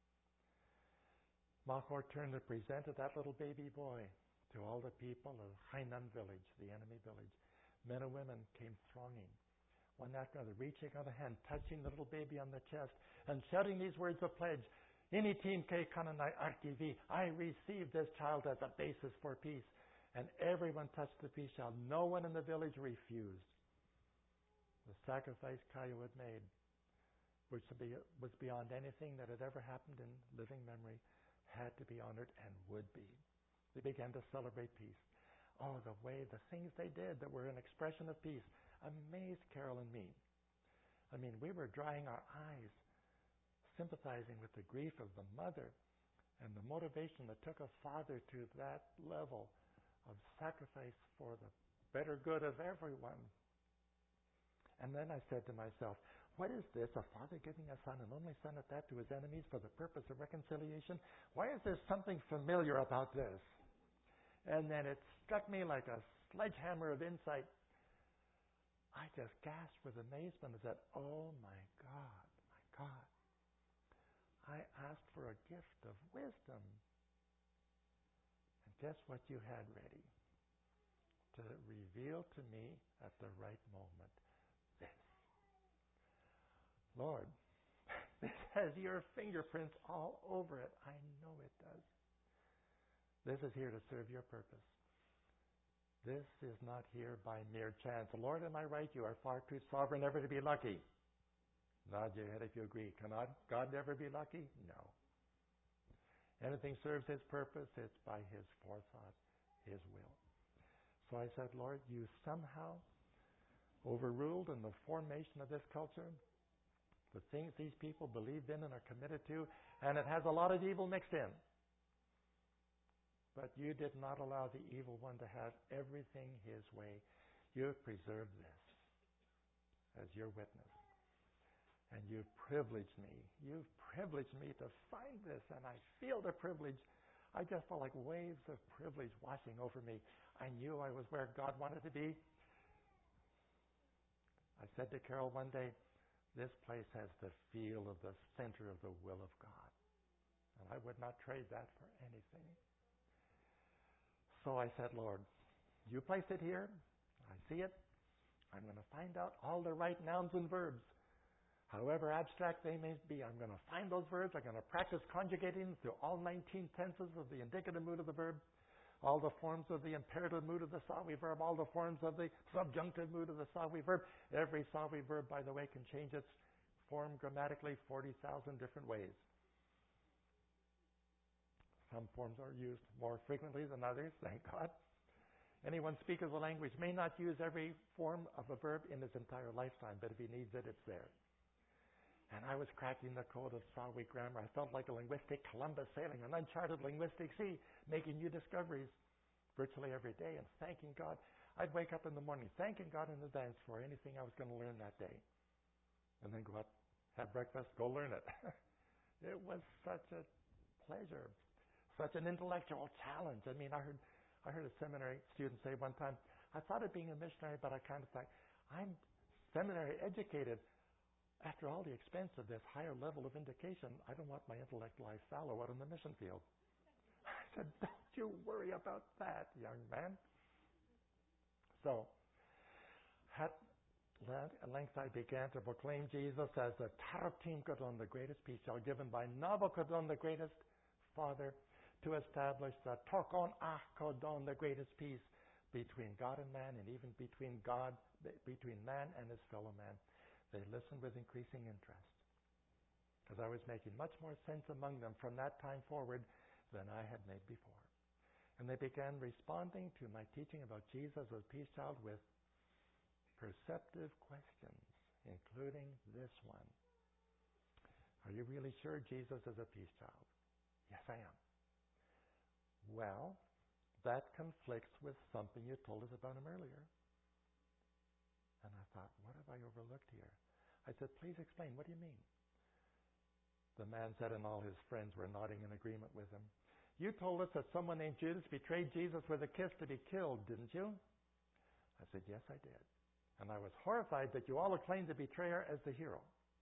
Mahor turned and presented that little baby boy to all the people of Hainan village, the enemy village. Men and women came thronging, one after another, reaching out a hand, touching the little baby on the chest, and shouting these words of pledge, Initim ke kananai arkivi, I receive this child as a basis for peace. And everyone touched the peace child. No one in the village refused. The sacrifice Kayo had made, which was beyond anything that had ever happened in living memory, had to be honored and would be. They began to celebrate peace. Oh, the things they did that were an expression of peace amazed Carol and me. I mean, we were drying our eyes, sympathizing with the grief of the mother and the motivation that took a father to that level of sacrifice for the better good of everyone. And then I said to myself, what is this? A father giving a son, an only son at that, to his enemies for the purpose of reconciliation? Why is there something familiar about this? And then it struck me like a sledgehammer of insight. I just gasped with amazement and said, oh my God. I asked for a gift of wisdom. And guess what you had ready? To reveal to me at the right moment. This. Lord, this has your fingerprints all over it. I know it does. This is here to serve your purpose. This is not here by mere chance. Lord, am I right? You are far too sovereign ever to be lucky. Nod your head if you agree. Cannot God never be lucky? No. Anything serves His purpose, it's by His forethought, His will. So I said, Lord, you somehow overruled in the formation of this culture the things these people believed in and are committed to, and it has a lot of evil mixed in. But you did not allow the evil one to have everything his way. You have preserved this as your witness. And you've privileged me. You've privileged me to find this, and I feel the privilege. I just felt like waves of privilege washing over me. I knew I was where God wanted to be. I said to Carol one day, this place has the feel of the center of the will of God. And I would not trade that for anything. So I said, Lord, you placed it here. I see it. I'm going to find out all the right nouns and verbs. However abstract they may be, I'm going to find those verbs. I'm going to practice conjugating through all 19 tenses of the indicative mood of the verb, all the forms of the imperative mood of the Sawi verb, all the forms of the subjunctive mood of the Sawi verb. Every Sawi verb, by the way, can change its form grammatically 40,000 different ways. Some forms are used more frequently than others, thank God. Anyone speakers of the language may not use every form of a verb in his entire lifetime, but if he needs it, it's there. And I was cracking the code of Sawi grammar. I felt like a linguistic Columbus sailing an uncharted linguistic sea, making new discoveries virtually every day and thanking God. I'd wake up in the morning thanking God in advance for anything I was going to learn that day. And then go out, have breakfast, go learn it. It was such a pleasure, such an intellectual challenge. I mean, I heard a seminary student say one time, I thought of being a missionary, but I kind of thought, I'm seminary educated. After all the expense of this higher level of indication, I don't want my intellect lie fallow out in the mission field. I said, don't you worry about that, young man. So, at length I began to proclaim Jesus as the Tartim Kadon, the greatest peace child given by Nabucodonosor, the greatest father, to establish the Torkon Kodon, the greatest peace between God and man, and even between man and his fellow man. They listened with increasing interest, because I was making much more sense among them from that time forward than I had made before. And they began responding to my teaching about Jesus as peace child with perceptive questions, including this one. Are you really sure Jesus is a peace child? Yes, I am. Well, that conflicts with something you told us about him earlier. And I thought, what have I overlooked here? I said, please explain. What do you mean? The man said, and all his friends were nodding in agreement with him. You told us that someone named Judas betrayed Jesus with a kiss to be killed, didn't you? I said, yes, I did. And I was horrified that you all acclaimed the betrayer as the hero.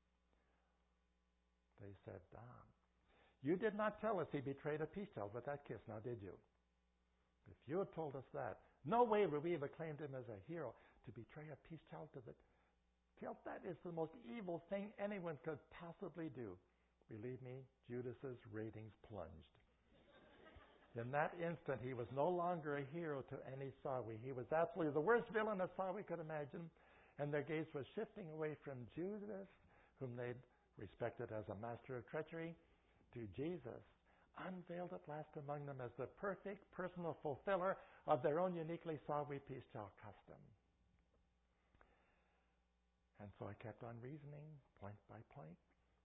They said, Don, you did not tell us he betrayed a peace child with that kiss, now did you? If you had told us that, no way would we have acclaimed him as a hero. To betray a peace child to the guilt, that is the most evil thing anyone could possibly do. Believe me, Judas's ratings plunged. In that instant, he was no longer a hero to any Sawi. He was absolutely the worst villain a Sawi could imagine. And their gaze was shifting away from Judas, whom they'd respected as a master of treachery, to Jesus, unveiled at last among them as the perfect personal fulfiller of their own uniquely Sawi peace child custom. And so I kept on reasoning, point by point,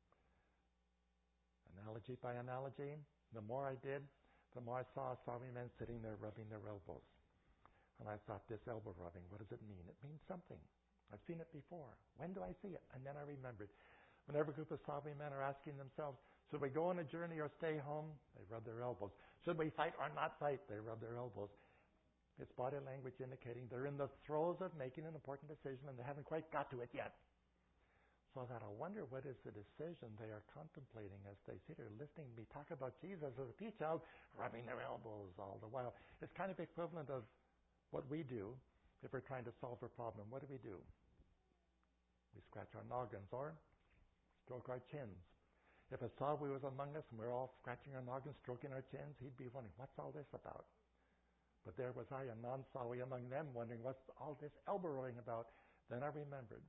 analogy by analogy. The more I did, the more I saw Sawi men sitting there rubbing their elbows. And I thought, this elbow rubbing, what does it mean? It means something. I've seen it before. When do I see it? And then I remembered. Whenever a group of Sawi men are asking themselves, should we go on a journey or stay home? They rub their elbows. Should we fight or not fight? They rub their elbows. It's body language indicating they're in the throes of making an important decision and they haven't quite got to it yet. So I thought, I wonder what is the decision they are contemplating as they sit here listening to me talk about Jesus as a peace child, rubbing their elbows all the while. It's kind of equivalent of what we do if we're trying to solve a problem. What do? We scratch our noggins or stroke our chins. If a Sawi was among us and we're all scratching our noggins, stroking our chins, he'd be wondering, what's all this about? But there was I, a non-Sawi among them, wondering, what's all this elbowing about? Then I remembered.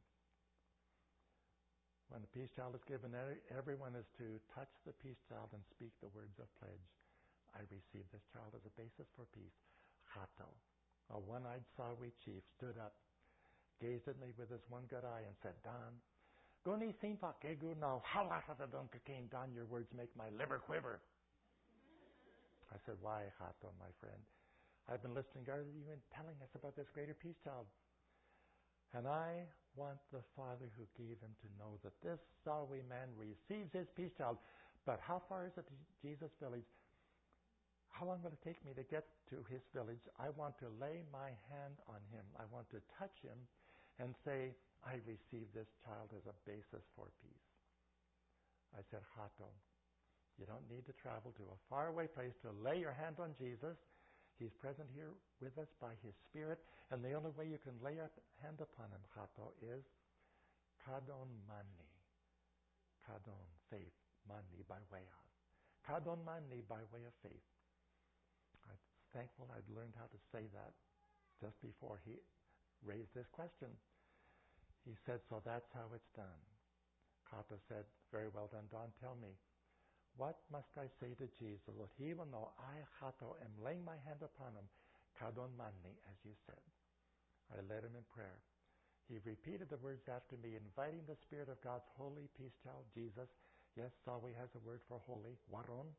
When the peace child is given, everyone is to touch the peace child and speak the words of pledge. I received this child as a basis for peace. Hato, a one-eyed Sawi chief, stood up, gazed at me with his one good eye and said, Don, Guni Simpa Kegu now, Halakatadon Kakain, Don, your words make my liver quiver. I said, why, Hato, my friend? I've been listening to you and telling us about this greater peace child. And I want the Father who gave him to know that this Sawi man receives his peace child. But how far is it to Jesus' village? How long will it take me to get to his village? I want to lay my hand on him. I want to touch him and say, I receive this child as a basis for peace. I said, Hato, you don't need to travel to a faraway place to lay your hand on Jesus. He's present here with us by His Spirit. And the only way you can lay your hand upon Him, Hato, is Kadon Mani. Kadon, faith. Mani, by way of. Kadon Mani, by way of faith. I'm thankful I'd learned how to say that just before he raised this question. He said, so that's how it's done. Hato said, very well done, Don, tell me. What must I say to Jesus that he will know I, Hato, am laying my hand upon him? Kadon Manni, as you said. I led him in prayer. He repeated the words after me, inviting the Spirit of God's holy peace child, Jesus. Yes, Sawi has a word for holy, Waron.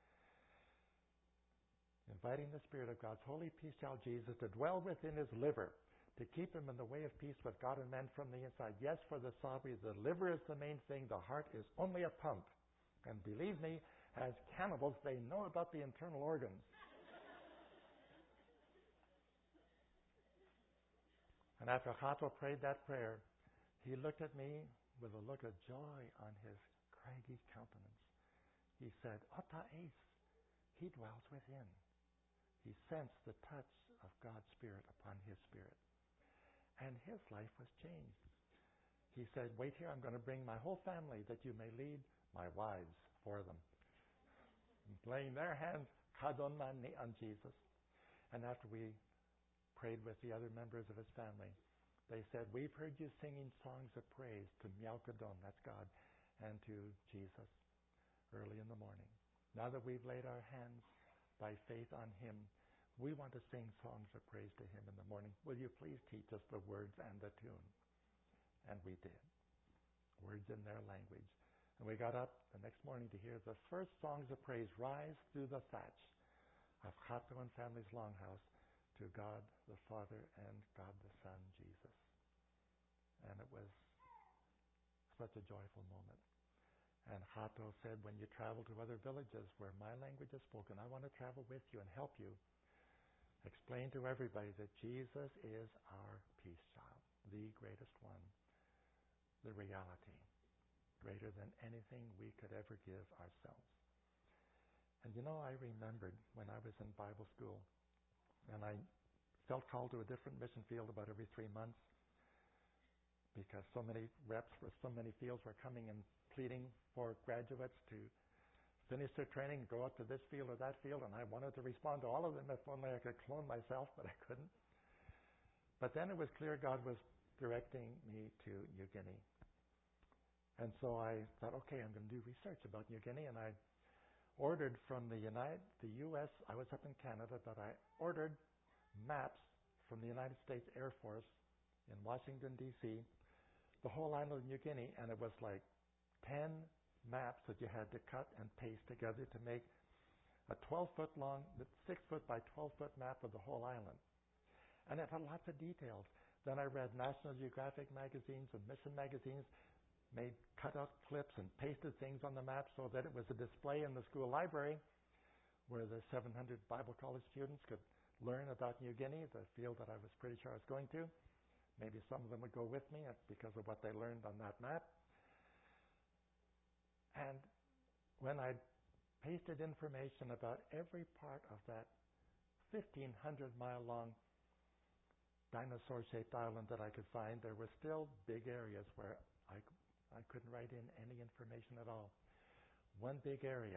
Inviting the Spirit of God's holy peace child, Jesus, to dwell within his liver, to keep him in the way of peace with God and man from the inside. Yes, for the Sawi, the liver is the main thing. The heart is only a pump. And believe me, as cannibals, they know about the internal organs. And after Hato prayed that prayer, he looked at me with a look of joy on his craggy countenance. He said, Ota Ace, he dwells within. He sensed the touch of God's Spirit upon his spirit. And his life was changed. He said, wait here, I'm going to bring my whole family that you may lead my wives for them. Laying their hands, Kadon Manni, on Jesus. And after we prayed with the other members of his family, they said, we've heard you singing songs of praise to Miaukadon, that's God, and to Jesus early in the morning. Now that we've laid our hands by faith on him, we want to sing songs of praise to him in the morning. Will you please teach us the words and the tune? And we did. Words in their language. And we got up the next morning to hear the first songs of praise rise through the thatch of Hato and family's longhouse to God the Father and God the Son, Jesus. And it was such a joyful moment. And Hato said, when you travel to other villages where my language is spoken, I want to travel with you and help you explain to everybody that Jesus is our peace child, the greatest one, the reality, greater than anything we could ever give ourselves. And you know, I remembered when I was in Bible school, and I felt called to a different mission field about every 3 months because so many reps for so many fields were coming and pleading for graduates to finish their training, go out to this field or that field, and I wanted to respond to all of them if only I could clone myself, but I couldn't. But then it was clear God was directing me to New Guinea. And so I thought, okay, I'm going to do research about New Guinea, and I ordered from the U.S., I was up in Canada, but I ordered maps from the United States Air Force in Washington, D.C., the whole island of New Guinea, and it was like 10 maps that you had to cut and paste together to make a 12-foot long, 6-foot by 12-foot map of the whole island. And it had lots of details. Then I read National Geographic magazines and mission magazines, made cut-out clips and pasted things on the map so that it was a display in the school library where the 700 Bible college students could learn about New Guinea, the field that I was pretty sure I was going to. Maybe some of them would go with me because of what they learned on that map. And when I pasted information about every part of that 1,500-mile-long dinosaur-shaped island that I could find, there were still big areas where I couldn't write in any information at all. One big area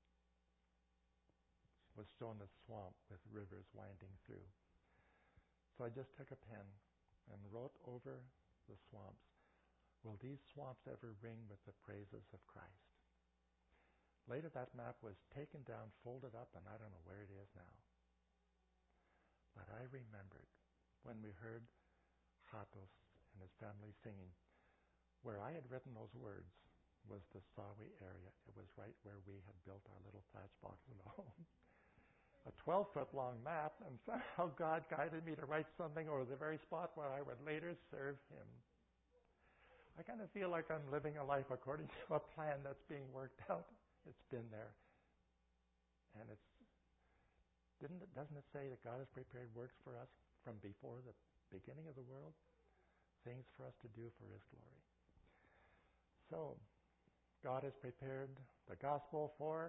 was shown as swamp with rivers winding through. So I just took a pen and wrote over the swamps, will these swamps ever ring with the praises of Christ? Later that map was taken down, folded up, and I don't know where it is now. But I remembered when we heard Hatos and his family singing, where I had written those words was the Sawi area. It was right where we had built our little thatch box at home. A 12-foot long map, and somehow God guided me to write something over the very spot where I would later serve him. I kind of feel like I'm living a life according to a plan that's being worked out. It's been there. And doesn't it say that God has prepared works for us from before the beginning of the world? Things for us to do for his glory. So, God has prepared the gospel for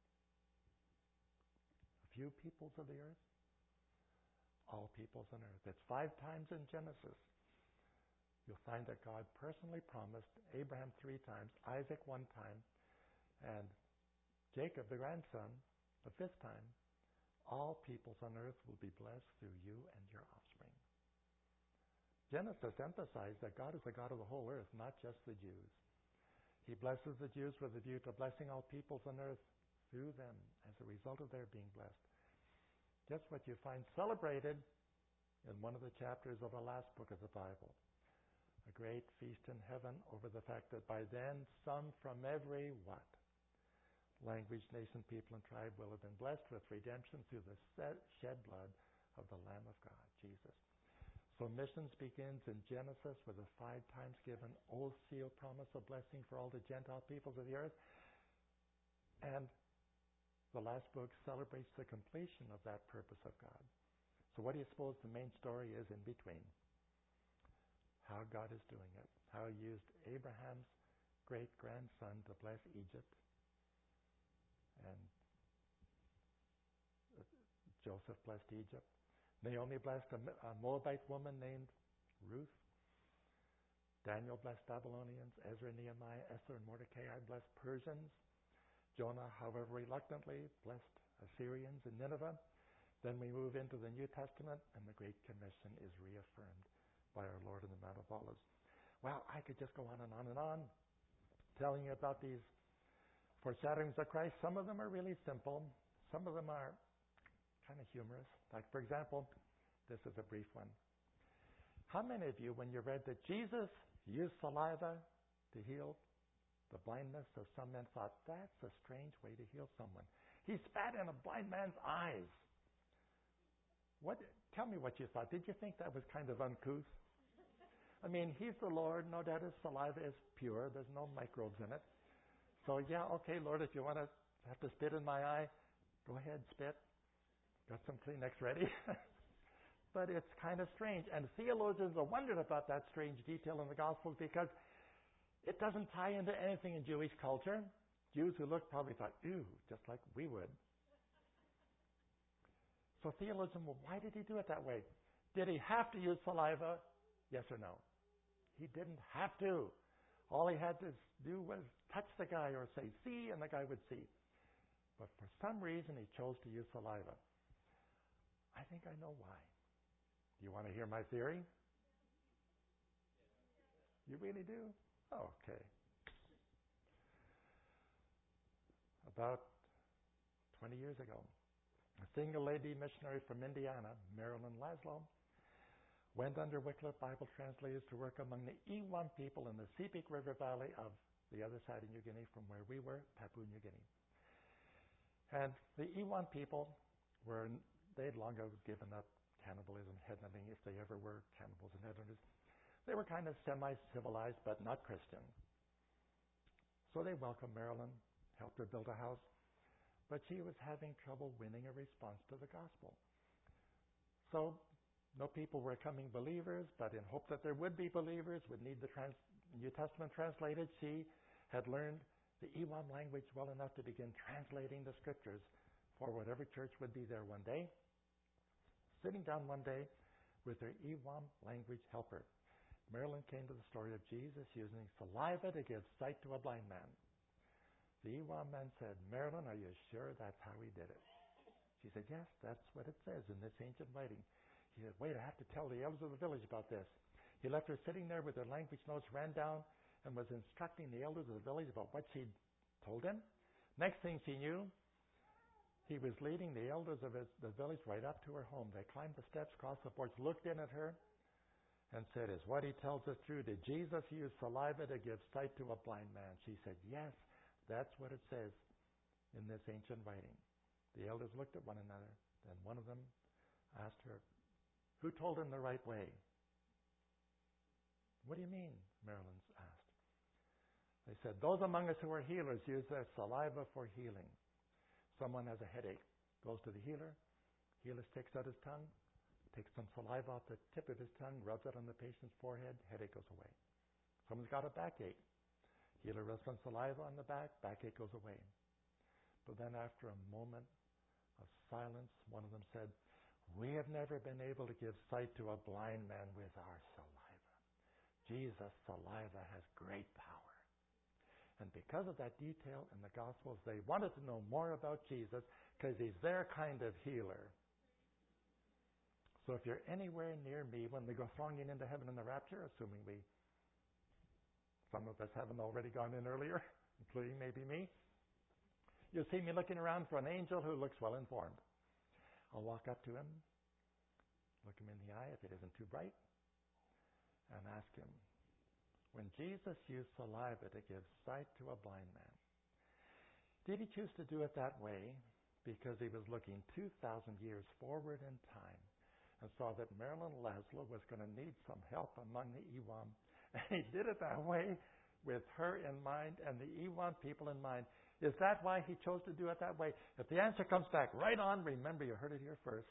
a few peoples of the earth, all peoples on earth. It's 5 times in Genesis. You'll find that God personally promised Abraham 3 times, Isaac 1 time, and Jacob, the grandson, the 5th time. All peoples on earth will be blessed through you and your offspring. Genesis emphasized that God is the God of the whole earth, not just the Jews. He blesses the Jews with a view to blessing all peoples on earth through them as a result of their being blessed. guess what you find celebrated in one of the chapters of the last book of the Bible? A great feast in heaven over the fact that by then some from every what? Language, nation, people, and tribe will have been blessed with redemption through the shed blood of the Lamb of God, Jesus. So missions begins in Genesis with a 5 times given oath, seal, promise of blessing for all the Gentile peoples of the earth. And the last book celebrates the completion of that purpose of God. So what do you suppose the main story is in between? How God is doing it. How He used Abraham's great-grandson to bless Egypt. And Joseph blessed Egypt. Naomi blessed a Moabite woman named Ruth. Daniel blessed Babylonians. Ezra, Nehemiah, Esther, and Mordecai blessed Persians. Jonah, however reluctantly, blessed Assyrians in Nineveh. Then we move into the New Testament, and the Great Commission is reaffirmed by our Lord in the Mount of Olives. Well, I could just go on and on and on, telling you about these foreshadowings of Christ. Some of them are really simple. Some of them are kind of humorous. Like, for example, this is a brief one. How many of you, when you read that Jesus used saliva to heal the blindness of some men, thought, that's a strange way to heal someone? He spat in a blind man's eyes. Tell me what you thought. Did you think that was kind of uncouth? I mean, He's the Lord. No doubt His saliva is pure. There's no microbes in it. So, yeah, okay, Lord, if you want to have to spit in my eye, go ahead, spit. Got some Kleenex ready. But it's kind of strange. And theologians are wondering about that strange detail in the Gospels because it doesn't tie into anything in Jewish culture. Jews who looked probably thought, ew, just like we would. So theologians, well, why did He do it that way? Did He have to use saliva? Yes or no? He didn't have to. All He had to do was touch the guy or say, see, and the guy would see. But for some reason, He chose to use saliva. I think I know why. Do you want to hear my theory? You really do? Okay. About 20 years ago, a single lady missionary from Indiana, Marilyn Laszlo, went under Wycliffe Bible translators to work among the Iwan people in the Sepik River Valley of the other side of New Guinea from where we were, Papua New Guinea. And the Iwan people they'd long ago given up cannibalism, headhunting, if they ever were cannibals and headhunters. They were kind of semi-civilized, but not Christian. So they welcomed Marilyn, helped her build a house, but she was having trouble winning a response to the gospel. So no people were becoming believers, but in hope that there would be believers, would need the New Testament translated, she had learned the Iwan language well enough to begin translating the scriptures for whatever church would be there one day. Sitting down one day with her Iwan language helper, Marilyn came to the story of Jesus using saliva to give sight to a blind man. The Iwan man said, Marilyn, are you sure that's how He did it? She said, yes, that's what it says in this ancient writing. He said, wait, I have to tell the elders of the village about this. He left her sitting there with her language notes, ran down, and was instructing the elders of the village about what she'd told him. Next thing she knew, he was leading the elders of the village right up to her home. They climbed the steps, crossed the porch, looked in at her, and said, is what he tells us true? Did Jesus use saliva to give sight to a blind man? She said, yes, that's what it says in this ancient writing. The elders looked at one another. Then one of them asked her, who told him the right way? What do you mean? Marilyn asked. They said, those among us who are healers use their saliva for healing. Someone has a headache, goes to the healer sticks out his tongue, takes some saliva off the tip of his tongue, rubs it on the patient's forehead, headache goes away. Someone's got a backache. Healer rubs some saliva on the back, backache goes away. But then after a moment of silence, one of them said, we have never been able to give sight to a blind man with our saliva. Jesus' saliva has great power. And because of that detail in the Gospels, they wanted to know more about Jesus because He's their kind of healer. So if you're anywhere near me when we go thronging into heaven in the rapture, assuming some of us haven't already gone in earlier, including maybe me, you'll see me looking around for an angel who looks well informed. I'll walk up to him, look him in the eye if it isn't too bright, and ask him, when Jesus used saliva to give sight to a blind man, did he choose to do it that way because he was looking 2,000 years forward in time and saw that Marilyn Laszlo was going to need some help among the Iwam? And he did it that way with her in mind and the Iwam people in mind. Is that why he chose to do it that way? If the answer comes back right on, remember you heard it here first.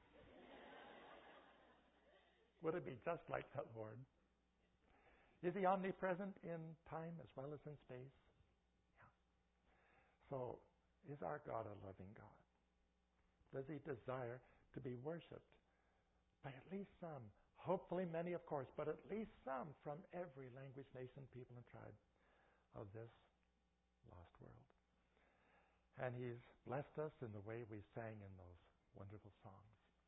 Would it be just like the Lord? Is he omnipresent in time as well as in space? Yeah. So, is our God a loving God? Does he desire to be worshipped by at least some, hopefully many, of course, but at least some from every language, nation, people, and tribe of this lost world? And he's blessed us in the way we sang in those wonderful songs.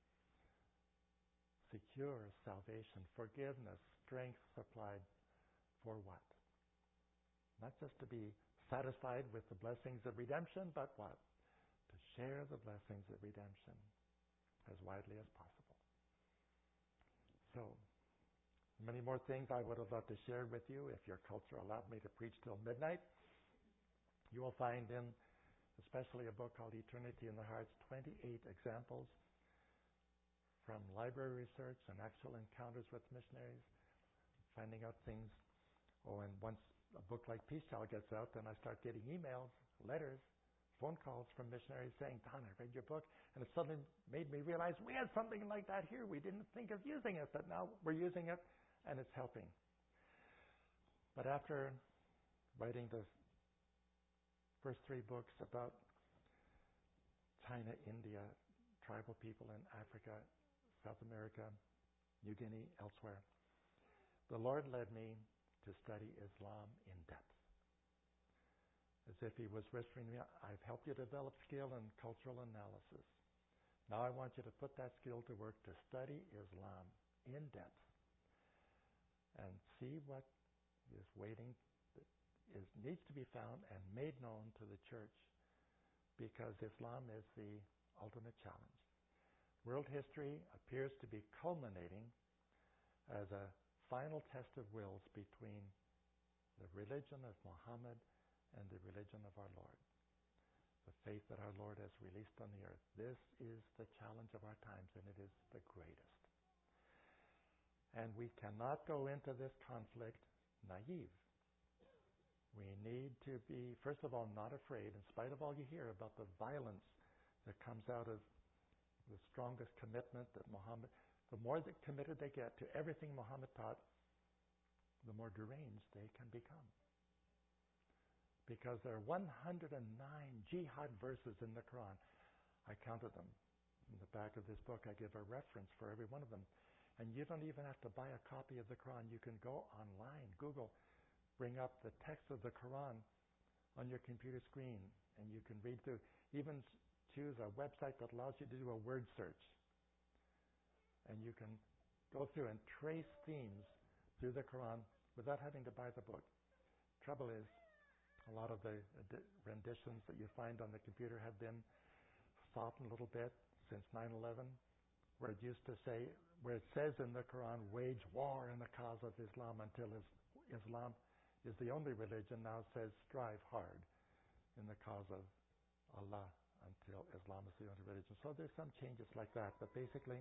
Secure salvation, forgiveness, strength supplied. For what? Not just to be satisfied with the blessings of redemption, but what? To share the blessings of redemption as widely as possible. So, many more things I would have loved to share with you if your culture allowed me to preach till midnight. You will find in especially a book called Eternity in the Hearts, 28 examples from library research and actual encounters with missionaries, finding out things. Oh, and once a book like Peace Child gets out, then I start getting emails, letters, phone calls from missionaries saying, Don, I read your book, and it suddenly made me realize we had something like that here. We didn't think of using it, but now we're using it, and it's helping. But after writing the first 3 books about China, India, tribal people in Africa, South America, New Guinea, elsewhere, the Lord led me to study Islam in depth. As if he was whispering to me, I've helped you develop skill in cultural analysis. Now I want you to put that skill to work to study Islam in depth and see what is waiting, needs to be found and made known to the church, because Islam is the ultimate challenge. World history appears to be culminating as a final test of wills between the religion of Muhammad and the religion of our Lord, the faith that our Lord has released on the earth. This is the challenge of our times, and it is the greatest. And we cannot go into this conflict naive. We need to be, first of all, not afraid, in spite of all you hear about the violence that comes out of the strongest commitment that Muhammad, the more committed they get to everything Muhammad taught, the more deranged they can become. Because there are 109 jihad verses in the Quran. I counted them. In the back of this book, I give a reference for every one of them. And you don't even have to buy a copy of the Quran. You can go online, Google, bring up the text of the Quran on your computer screen, and you can read through. Even choose a website that allows you to do a word search. And you can go through and trace themes through the Quran without having to buy the book. Trouble is, a lot of the renditions that you find on the computer have been softened a little bit since 9/11, where it used to say, where it says in the Quran, wage war in the cause of Islam until Islam is the only religion. Now it says strive hard in the cause of Allah until Islam is the only religion. So there's some changes like that, but basically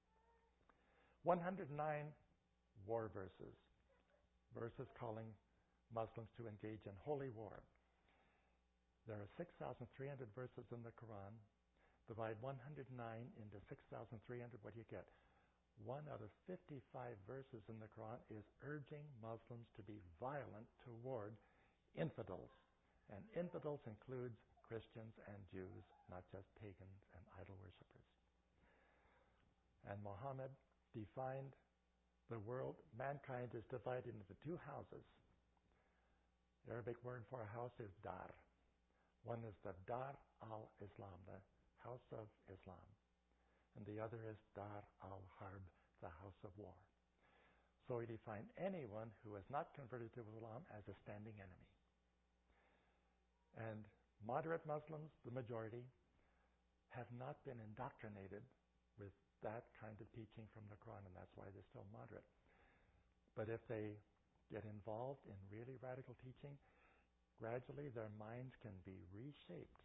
109 war verses calling Muslims to engage in holy war. There are 6,300 verses in the Quran. Divide 109 into 6,300, what do you get? 1 out of 55 verses in the Quran is urging Muslims to be violent toward infidels. And infidels includes Christians and Jews, not just pagans and idol worshippers. And Muhammad defined the world. Mankind is divided into 2 houses. The Arabic word for a house is dar. One is the Dar al-Islam, the house of Islam. And the other is Dar al-Harb, the house of war. So he defined anyone who is not converted to Islam as a standing enemy. And moderate Muslims, the majority, have not been indoctrinated with that kind of teaching from the Quran, and that's why they're still moderate. But if they get involved in really radical teaching, gradually their minds can be reshaped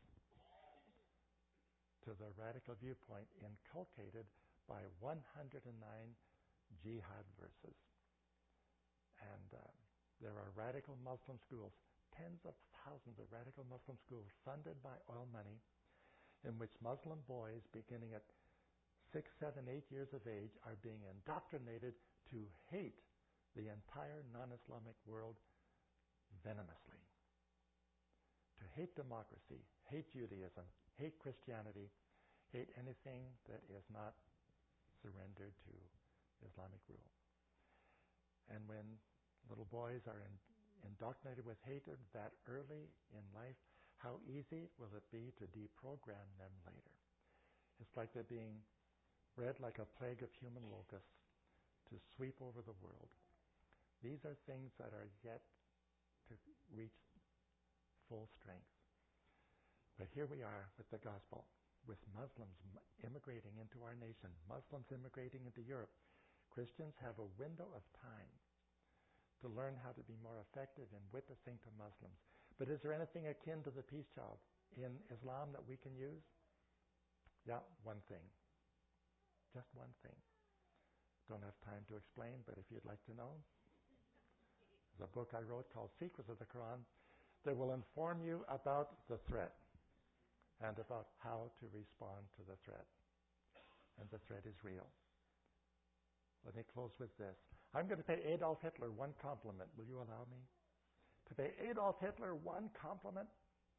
to the radical viewpoint inculcated by 109 jihad verses. And there are radical Muslim schools, tens of thousands of radical Muslim schools funded by oil money, in which Muslim boys beginning at 6, 7, 8 years of age are being indoctrinated to hate the entire non-Islamic world venomously. To hate democracy, hate Judaism, hate Christianity, hate anything that is not surrendered to Islamic rule. And when little boys are indoctrinated with hatred that early in life, how easy will it be to deprogram them later? It's like they're being bred like a plague of human locusts to sweep over the world. These are things that are yet to reach full strength. But here we are with the gospel, with Muslims immigrating into our nation, Muslims immigrating into Europe. Christians have a window of time to learn how to be more effective in witnessing to Muslims. But is there anything akin to the peace child in Islam that we can use? Yeah, one thing. Just one thing. Don't have time to explain, but if you'd like to know, there's a book I wrote called Secrets of the Quran that will inform you about the threat and about how to respond to the threat. And the threat is real. Let me close with this. I'm going to pay Adolf Hitler one compliment. Will you allow me to pay Adolf Hitler one compliment?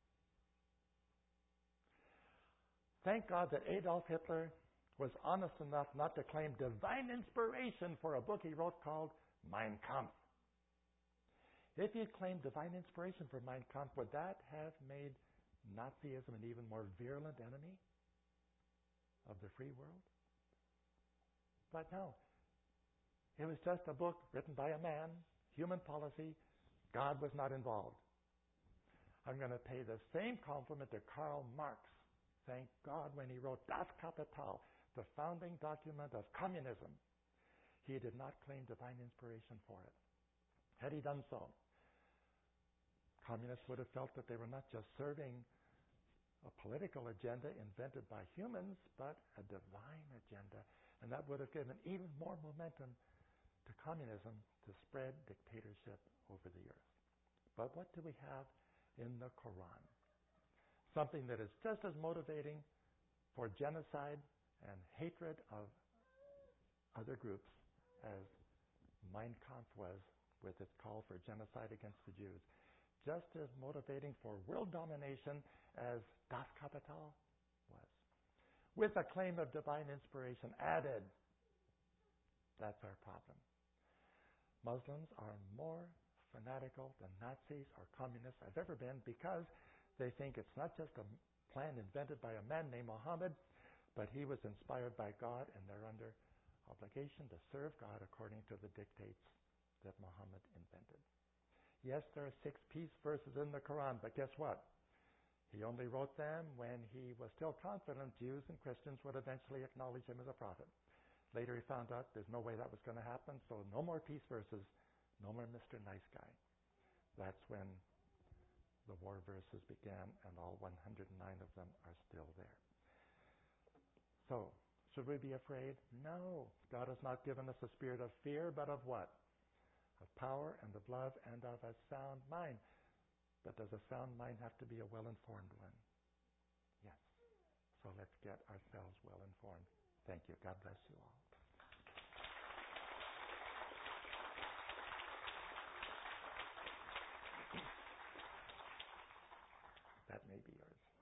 Thank God that Adolf Hitler was honest enough not to claim divine inspiration for a book he wrote called Mein Kampf. If he had claimed divine inspiration for Mein Kampf, would that have made Nazism an even more virulent enemy of the free world? But no. It was just a book written by a man, human policy. God was not involved. I'm going to pay the same compliment to Karl Marx. Thank God when he wrote Das Kapital, the founding document of communism, he did not claim divine inspiration for it. Had he done so, communists would have felt that they were not just serving a political agenda invented by humans, but a divine agenda. And that would have given even more momentum to communism to spread dictatorship over the earth. But what do we have in the Quran? Something that is just as motivating for genocide and hatred of other groups as Mein Kampf was with its call for genocide against the Jews. Just as motivating for world domination as Das Kapital was. With a claim of divine inspiration added. That's our problem. Muslims are more fanatical than Nazis or communists have ever been because they think it's not just a plan invented by a man named Muhammad, but he was inspired by God and they're under obligation to serve God according to the dictates that Muhammad invented. Yes, there are 6 peace verses in the Quran, but guess what? He only wrote them when he was still confident Jews and Christians would eventually acknowledge him as a prophet. Later he found out there's no way that was going to happen, so no more peace verses, no more Mr. Nice Guy. That's when the war verses began, and all 109 of them are still there. So, should we be afraid? No. God has not given us a spirit of fear, but of what? Of power and of love and of a sound mind. But does a sound mind have to be a well-informed one? Yes. So let's get ourselves well-informed. Thank you. God bless you all. That may be yours.